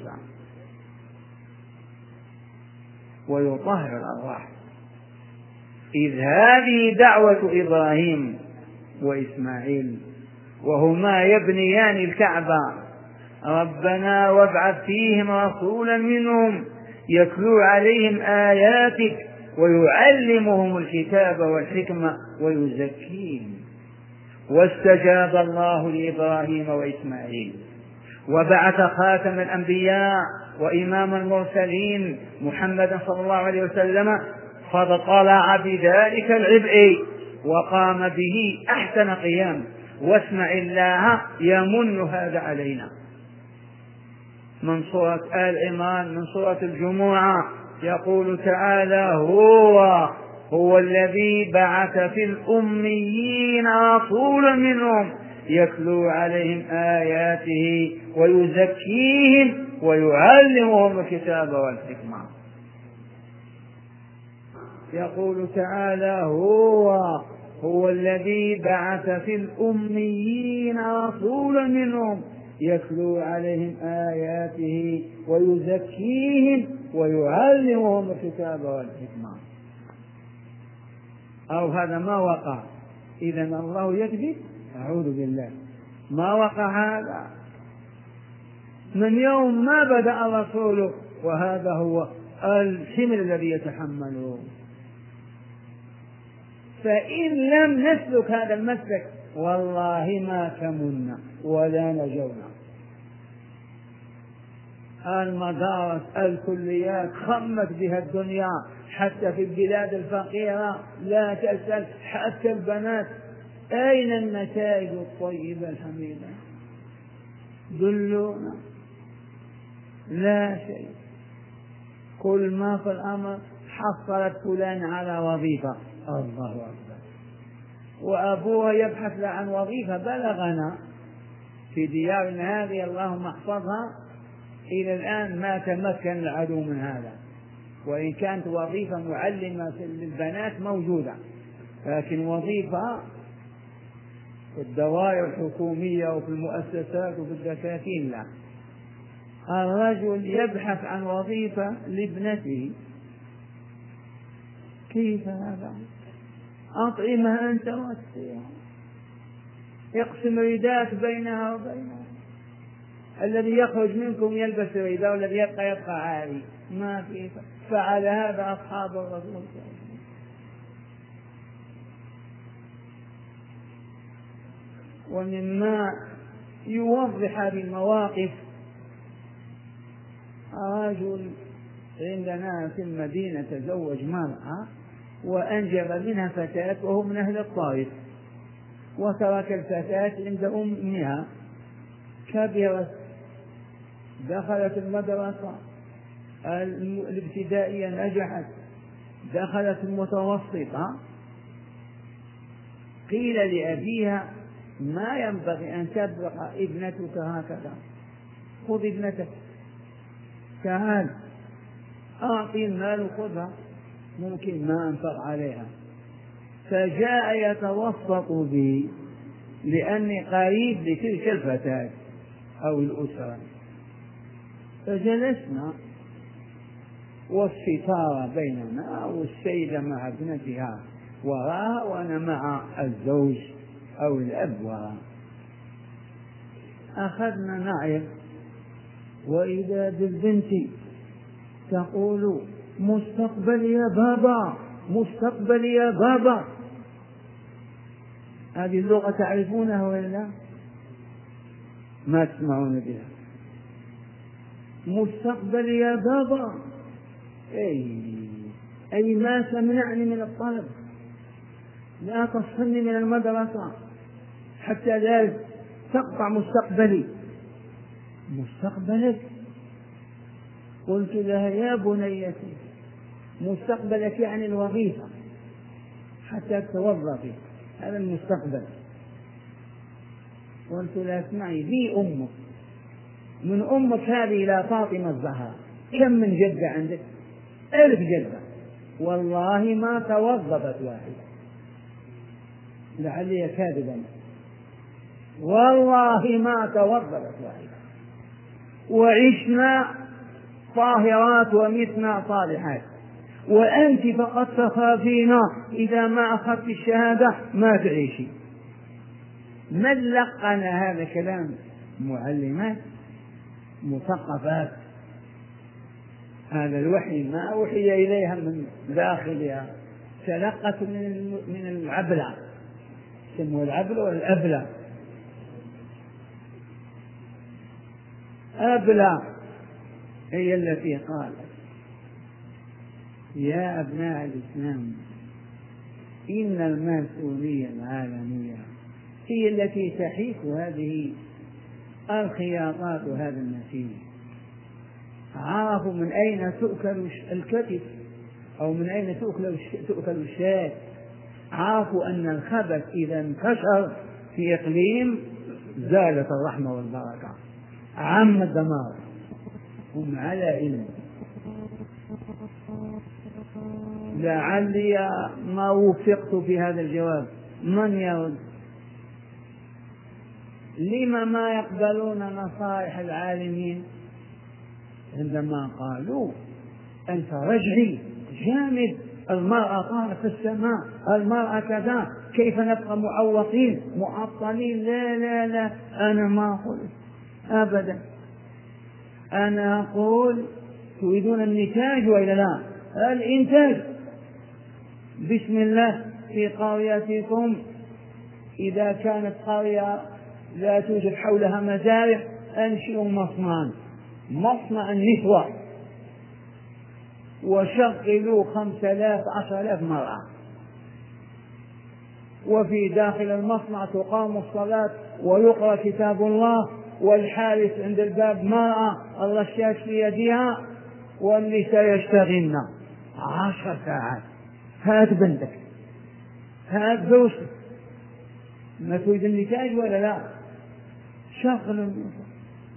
ويطهر الأرواح. إذ هذه دعوة إبراهيم وإسماعيل وهما يبنيان الكعبة: ربنا وابعث فيهم رسولا منهم يتلو عليهم آياتك ويعلمهم الكتاب والحكمة ويزكيهم. واستجاب الله لإبراهيم وإسماعيل، وبعث خاتم الأنبياء وإمام المرسلين محمدا صلى الله عليه وسلم، فاطلع بذلك العبء وقام به أحسن قيام. واسمع الله يمن هذا علينا. من سورة آل عمران، من سورة الجمعة، يقول تعالى: هو الذي بعث في الأميين رسولا منهم يتلو عليهم آياته ويزكيهم ويعلمهم الكتاب والحكمة. يقول تعالى: هو الذي بعث في الأميين رسولا منهم يتلو عليهم آياته ويزكيهم ويعلمهم الكتاب والحكمة. أو هذا ما وقع، إذن الله يكذب؟ أعوذ بالله، ما وقع هذا من يوم ما بدأ رسوله، وهذا هو الحمل الذي يتحمله. فإن لم نسلك هذا المسلك والله ما كمنا ولا نجونا. المدارس، الكليات خمت بها الدنيا، حتى في البلاد الفقيرة لا تسأل، حتى البنات. أين النتائج الطيبة الحميدة؟ دلونا. لا شيء. كل ما في الأمر حصلت فلان على وظيفة، الله أكبر، وأبوها يبحث عن وظيفة. بلغنا في ديارنا هذه اللهم احفظها إلى الآن ما تمكن العدو من هذا، وإن كانت وظيفة معلمة للبنات موجودة، لكن وظيفة في الدوائر الحكومية وفي المؤسسات وفي الدكاكين لا. الرجل يبحث عن وظيفة لابنته، كيف هذا؟ أطعمها أنت واسقيها، يقسم رداءات بينها وبينها. الذي يخرج منكم يلبس رداء والذي يبقى عاري. ما في. فعل هذا أصحاب الرسول. ومما يوضح هذه المواقف، رجل عندنا في المدينة تزوج مرأة وأنجب منها فتاة وهو من أهل الطائف، وترك الفتاة عند أمها، كبرت، دخلت المدرسة الابتدائية، نجحت، دخلت المتوسطة. قيل لأبيها: ما ينبغي أن تبرح ابنتك هكذا، خذ ابنتك، تعال أعطي المال وخذها، ممكن ما أنفق عليها. فجاء يتوسط بي لأني قريب لتلك الفتاة أو الأسرة، فجلسنا والستارة بيننا والسيدة مع ابنتها وراها وأنا مع الزوج أو الأب وراها. أخذنا نعيم، وإذا بالبنت تقول: مستقبل يا بابا، مستقبل يا بابا. هذه اللغة تعرفونها ولا لا؟ ما تسمعون بها. مستقبل يا بابا. أي ما تمنعني من الطلب، لا تفصلني من المدرسة حتى لا تقطع مستقبلي. مستقبلك؟ قلت لها يا بنيتي مستقبلك يعني الوظيفة حتى توظفي، هذا المستقبل. قلت لها اسمعي، لي أمك، من أمك هذه إلى فاطمة الزهراء كم من جدة عندك؟ 1000 جدة، والله ما توظفت واحدة، لعلي كاذبا، والله ما توظفت واحدة، وعشنا طاهرات ومتنا صالحات، وأنت فقط تخافين إذا ما أخذت الشهادة ما تعيشي. من لقن هذا كلام؟ معلمات مثقفات، هذا الوحي ما أوحي إليها من داخلها، تلقت من العبلة، سموه العبلة والأبلة. أبلة هي التي قالت يا أبناء الإسلام إن المسؤولية العالمية هي التي تحيك هذه الخياطات وهذا النسيج. عرفوا من أين تؤكل الكتف أو من أين تؤكل الشاة، عرفوا أن الخبث إذا انتشر في إقليم زالت الرحمة والبركة، عم الدمار. هم على علم. لعلي ما وفقت في هذا الجواب. من يرد؟ لما ما يقبلون نصائح العالمين عندما قالوا أنت رجعي جامد، المرأة طارت في السماء، المرأة كذا، كيف نبقى معوقين معطلين؟ لا لا لا، أنا ما أقول أبدا، أنا أقول تريدون النتاج وإلا لا؟ الإنتاج بسم الله. في قريتكم إذا كانت قرية لا توجد حولها مزارع أنشئوا مصنع النسوة وشغلوا 5000 10,000 مرأة، وفي داخل المصنع تقام الصلاة ويقرأ كتاب الله، والحارس عند الباب مرأة الرشاش في يدها، والنساء يشتغلن 10 ساعات. هات بنتك، هات زوجتك، ما تريد النتاج ولا لا؟ شغل النساء.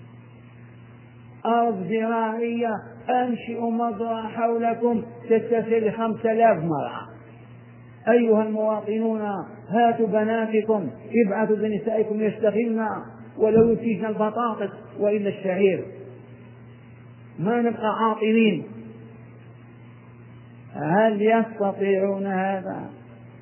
أرض زراعية أنشئوا مزرعة حولكم تتسع 5000 مرأة. أيها المواطنون هاتوا بناتكم، ابعثوا بنسائكم يشتغلن ولو ينتجن البطاطس وإلا الشعير، ما نبقى عاطلين. هل يستطيعون هذا؟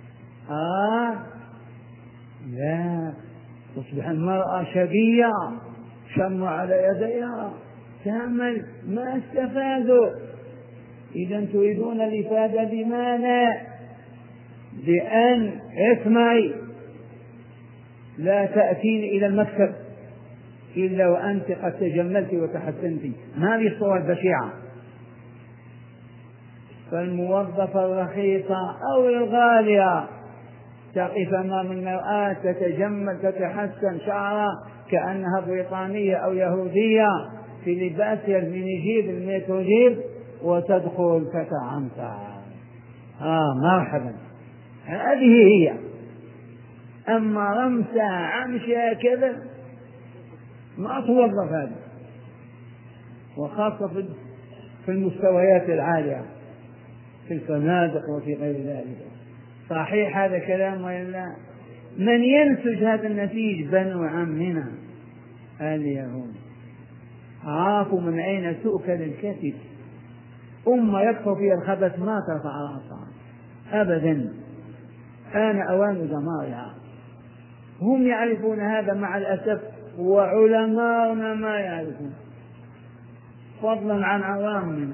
لا، تصبح المرأة شقية، شموا على يديها، تعمل، ما استفادوا. إذا تريدون الإفادة بماذا؟ بأن اسمعي، لا تأتيني إلى المكتب إلا وأنت قد تجملت وتحسنت، ما هذه الصورة البشعة. فالموظفة الرخيصة أو الغالية تقف أمام المرآة تتجمل تتحسن شعرها كأنها بريطانية أو يهودية في لباسها المينيجيب الميتروجيب، وتدخل تتعنصر. مرحبا، هذه هي. أما رمسة عمشة كذا ما توظف هذا، وخاصة في المستويات العالية في الفنادق وفي غير ذلك. صحيح هذا كلام ولا؟ من ينسج هذا النتيج؟ بنو عمنا اليهود. عرفوا من أين تؤكل الكتف. أمة يكفر فيها الخبث ما ترفع رأسها أبدا، آن أوان دمارها. هم يعرفون هذا مع الأسف، وعلماؤنا ما يعرفون، فضلا عن عوامنا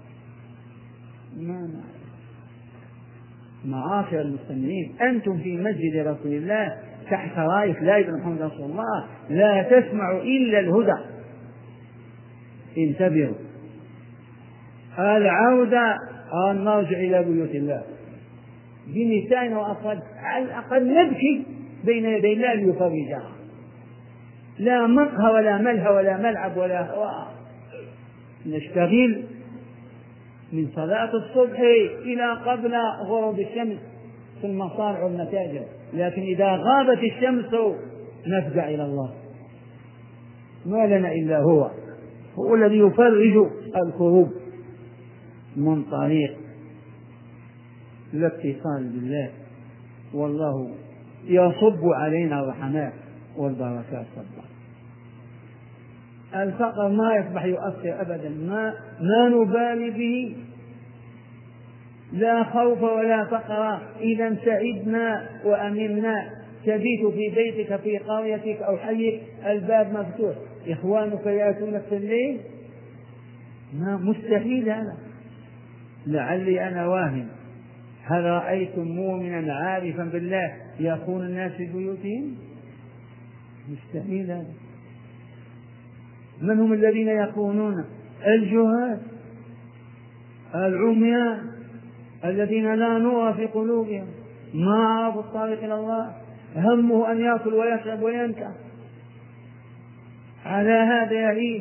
ما نعرف. معاشر المستمعين، أنتم في مسجد رسول الله تحت راية لا إله إلا محمد رسول الله، لا تسمعوا إلا الهدى، انتبهوا. العودة أن نرجع إلى بيوت الله بنسائنا وأطفالنا، على الأقل نبكي بين يدي الله ليفرجها، لا مقهى ولا ملهى ولا ملعب ولا هواء. نشتغل من صلاة الصبح إلى قبل غروب الشمس في المصانع والمتاجر، لكن إذا غابت الشمس نفزع إلى الله، ما لنا إلا هو الذي يفرج الكروب من طريق الاتصال بالله، والله يصب علينا الرحمات والبركات صبا. الفقر ما يصبح يؤثر أبدا، ما نبالي به، لا خوف ولا فقر. إذا سعدنا وأمنا، تبيت في بيتك في قريتك أو حيك الباب مفتوح، إخوانك يأتونك في الليل، ما مستحيل هذا. لعلي أنا واهم، هل رأيتم مؤمنا عارفا بالله يخون الناس في بيوتهم؟ مستحيل هذا. من هم الذين يخونون؟ الجهال العميان الذين لا نور في قلوبهم، ما عرفوا الطريق إلى الله، همه أن يأكل ويشرب وينكح، على هذا يعيش.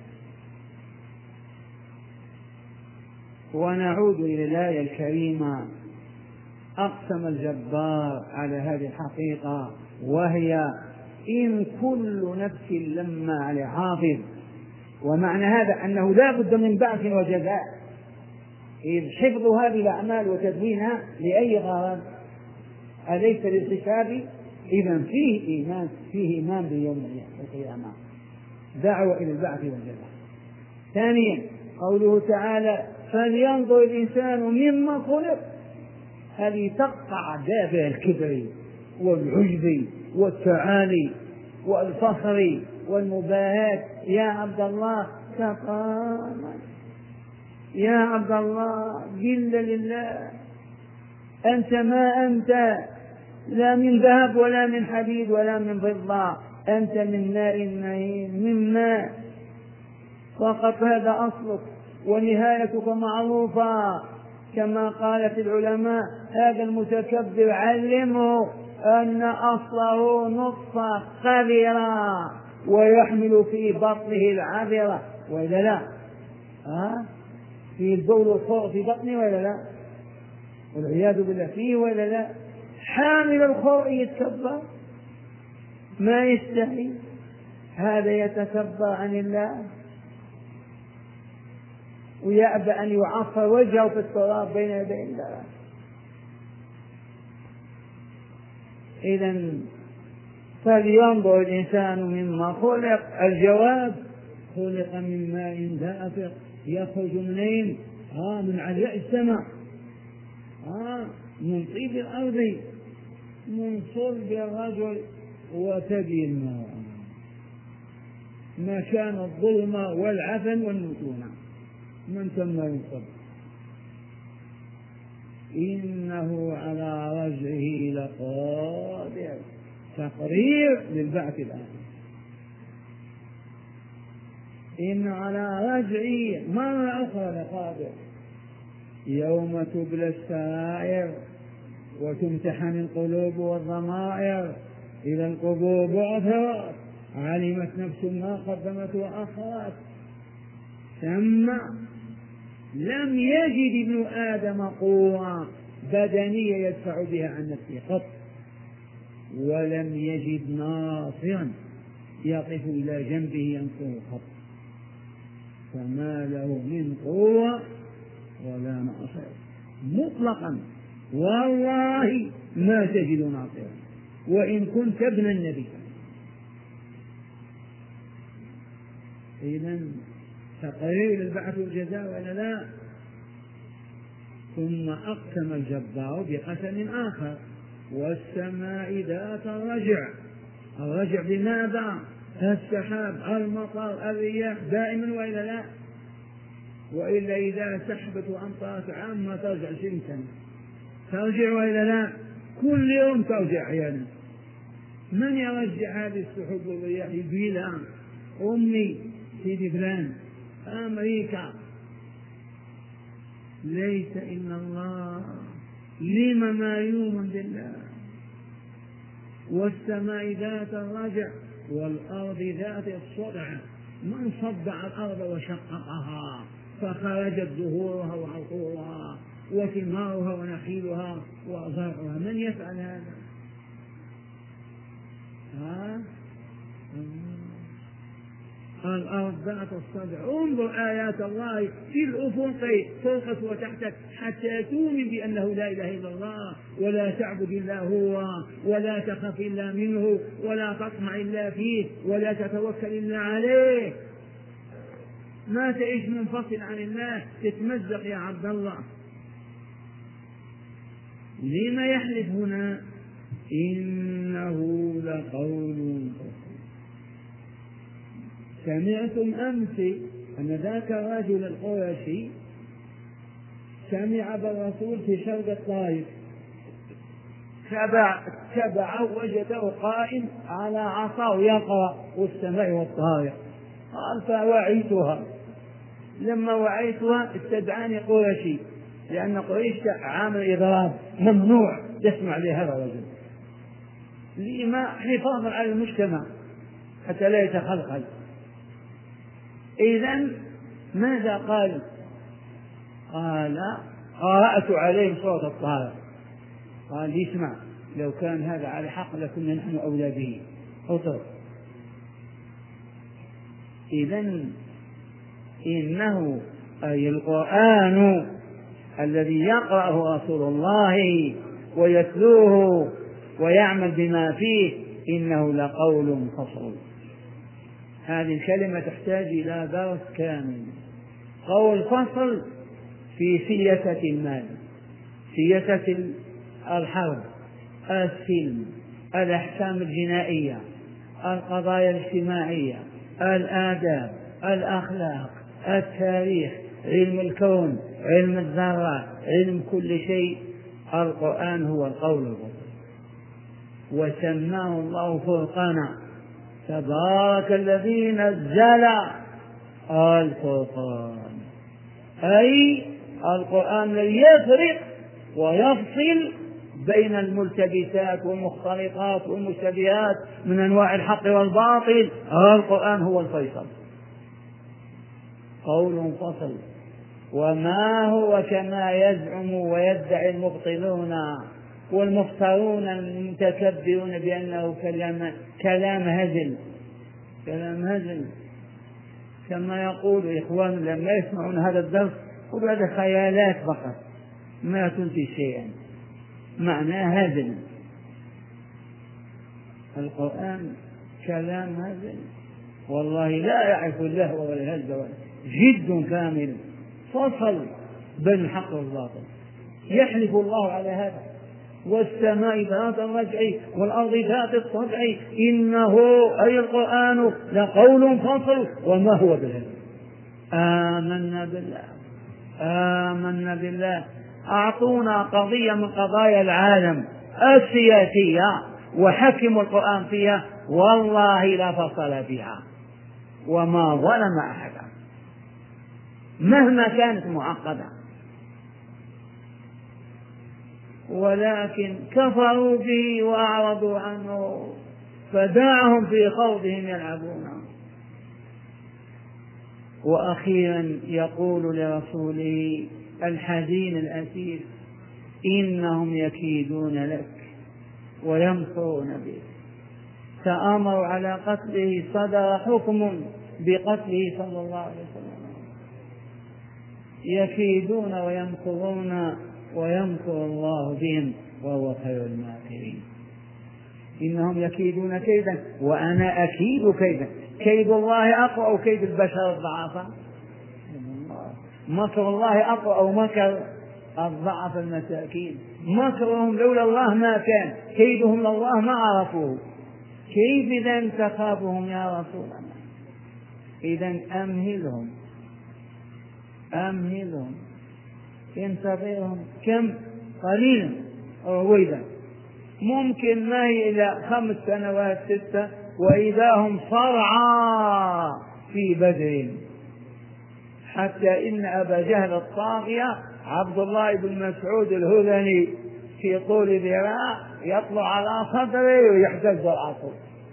ونعود إلى الآية الكريمة. أقسم الجبار على هذه الحقيقة، وهي إن كل نفس لما عليها حافظ. ومعنى هذا أنه لا بد من بعث وجزاء، إذ حفظ هذه الأعمال وتدوينها لأي غرض؟ أليس للحساب؟ إذا فيه إيمان باليوم القيامة، دعوة إلى البعث والجزاء. ثانيا قوله تعالى فلينظر الإنسان مما خلق، هذه تقطع دابة الكبر والعجب والتعالي والفخر والمباهاة. يا عبد الله تقامل، يا عبد الله جل لله، أنت ما أنت، لا من ذهب ولا من حديد ولا من فضة، أنت من ماء مهين، من ماء فقط، هذا أصلك ونهايتك معروفة. كما قالت العلماء هذا المتكبر علمه أن أصله نطفة قذرة ويحمل في بطنه العذرة، وإلا لا؟ في البول والخور في بطنه وإلا لا؟ والعياذ بالله فيه وإلا لا؟ حامل الخور يتكبر، ما يستحي، هذا يتكبر عن الله ويأبى أن يعصر وجهه في التراب بين يدي الله. إذن فلينظر الإنسان مما خلق. الجواب خلق من ماء دافق يخرج منين؟ من علياء السماء، من طيب الأرض، من صلب الرجل وثدي الماء، مكان الظلم والعفن والنتونة، من ثم ينصب. إنه على رجعه لقادر، تقرير للبعث الآخر. إن على رجعه مرة أخرى لقادر، يوم تبلى السرائر وتمتحن القلوب والضمائر، إذا القبور بعثرت علمت نفس ما قدمت وأخرت. ثم لم يجد ابن آدم قوة بدنية يدفع بها عن نفسه قط، ولم يجد ناصرا يقف إلى جنبه ينصره قط، فما له من قوة ولا ناصر مطلقا، والله ما تجد ناصرا وإن كنت ابن النبي. إذن تقرير البعث والجزاء ولا لا؟ ثم أقسم الجبار بقسم آخر، والسماء ذات الرجع. الرجع بماذا؟ السحاب، المطر، الرياح دائما وإلا لا؟ وإلا إذا سحبت وأمطرت عامة ترجع 20 سنة، ترجع وإلا لا؟ كل يوم ترجع أحيانا. من يرجع هذه السحب والرياح؟ يقول أمي سيدي فلان أمريكا ليس إلا الله. لم ما يؤمن بالله؟ والسماء ذات الرجع والأرض ذات الصدع، من صدع الأرض وشققها فخرجت زهورها وعطورها وثمارها ونخيلها وزرعها، من يفعل هذا؟ الأرض ذات الصدع. انظر آيات الله في الأفق فوقك وتحتك حتى تؤمن بأنه لا إله إلا الله، ولا تعبد إلا هو، ولا تخف إلا منه، ولا تطمع إلا فيه، ولا تتوكل إلا عليه. ما تعيش منفصل عن الله، تتمزق يا عبد الله. لما يحلف هنا؟ إنه لقول. سمعتم أمس أن ذاك الرجل القرشي سمع بالرسول في شرق الطائف، تبعه وجده قائم على عصاه يقرأ والسماء والطارق. قال فوعيتها، لما وعيتها استدعاني قرشي، لأن قريش عامل إضراب ممنوع تسمع لهذا الرجل، لما حفاظا على المجتمع حتى لا يتخلخل. إذن ماذا قال؟ قال قرأت عليه سورة الطارق. قال اسمع، لو كان هذا على حق لكنا نحن أولى به. اطرق. إذن إنه أي القرآن الذي يقرأه رسول الله ويتلوه ويعمل بما فيه إنه لقول فصل. هذه الكلمة تحتاج إلى درس كامل. قول فصل في سياسة المال، سياسة الحرب، السلم، الأحكام الجنائية، القضايا الاجتماعية، الآداب، الأخلاق، التاريخ، علم الكون، علم الذرة، علم كل شيء. القرآن هو القول الفصل، وسماه الله فرقانا. تبارك الذي نزل الفرقان، أي القرآن الذي يفرق ويفصل بين الملتبسات والمختلطات والمشتبهات من أنواع الحق والباطل. القرآن هو الفيصل، قول فصل. وما هو كما يزعم ويدعي المبطلون والمفترون المتكبرون بأنه كلام هزل، كلام هزل، كما يقول إخوان لما يسمعون هذا الدرس يقولوا هذا خيالات فقط ما تنتج شيئا، معناه هزل. القرآن كلام هزل، والله لا يعرف اللهو ولا الهزل، جد كامل فصل بين الحق والباطل. يحلف الله على هذا: والسماء ذات الرجع والأرض ذات الصدع إنه أي القرآن لقول فصل وما هو بالهزل. آمنا بالله، آمنا بالله. أعطونا قضية من قضايا العالم السياسية وحكموا القرآن فيها، والله لا فصل فيها وما ظلم أحدا مهما كانت معقدة، ولكن كفروا به وأعرضوا عنه فدعهم في خوضهم يلعبون. وأخيرا يقول لرسوله الحزين الأسير: إنهم يكيدون لك ويمكرون بك. تآمروا على قتله، صدر حكم بقتله صلى الله عليه وسلم. يكيدون ويمكرون ويمكر الله بهم وهو خير الماكرين. إنهم يكيدون كيدا وأنا أكيد كيدا. كيد الله أقوى أو كيد البشر الضعفاء؟ مكر الله أقوى أو مكر الضعف المساكين؟ مكرهم لولا الله ما كان، كيدهم لله ما عرفوه. كيف إذن تخافهم يا رسول الله؟ إذن أمهلهم، أمهلهم، انتظرهم. كم؟ قليلا رويدا، ممكن ما هي إلى 5 سنوات 6 وإذا هم صرعى في بدر. حتى إن أبا جهل الطاغية عبد الله بن مسعود الهذلي في طول ذراع يطلع على صدره ويحتز العصر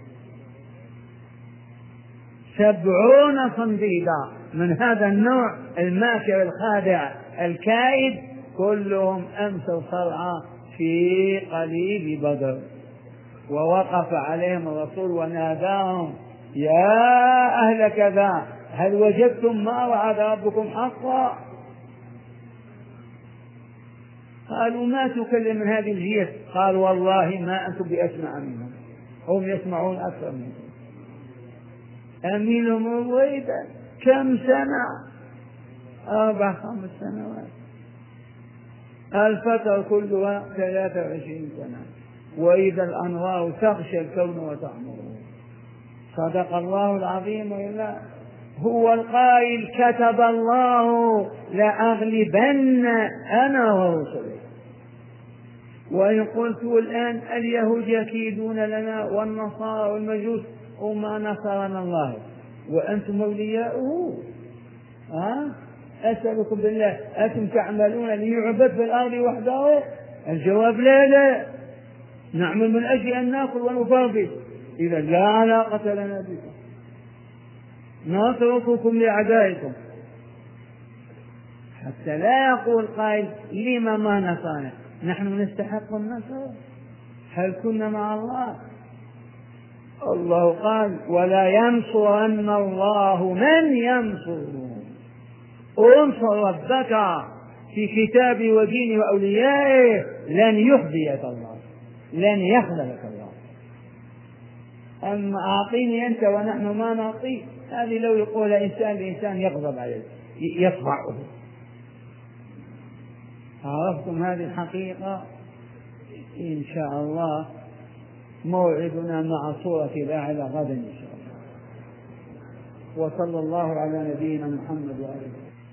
70 صنديدا من هذا النوع الماكر الخادع الكائد، كلهم أمسوا صرعى في قليب بدر. ووقف عليهم الرسول وناداهم: يا أهل كذا، هل وجدتم ما وعد ربكم حقا؟ قالوا: ما تكلم من هذه الجهة؟ قال: والله ما أنتم بأسمع منهم، هم يسمعون أكثر منكم. أمينهم رويدا كم سنة؟ 4-5 سنوات. الفترة كلها 23 سنة. وإذا الأنوار تغشى الكون وتعمره. صدق الله العظيم. وإلا هو القائل: كتب الله لأغلبن أنا ورسلي. وإن قلت الآن اليهود يكيدون لنا والنصارى والمجوس وما نصرنا الله وأنتم أولياؤه، أسألكم بالله أنتم تعملون ليعبد في الأرض وحده؟ الجواب لا، نعمل من أجل أن نأكل ونفرط، إذا لا علاقة لنا بكم، نترككم لأعدائكم. حتى لا يقول قائل: لما ما نصرنا؟ نحن نستحق النصر؟ هل كنا مع الله؟ الله قال: ولا ينصرن الله من ينصره. انصر ربك في كتابه ودينه وأوليائه، لن يخزيك الله، لن يخذلك الله. أما أعطيني أنت ونحن ما نعطيه، هذه لو يقول إنسان لإنسان يغضب عليه يطبعه. عرفتم هذه الحقيقة؟ إن شاء الله موعدنا مع سورة الأعلى غدا إن شاء الله. وصلى الله على نبينا محمد وآله.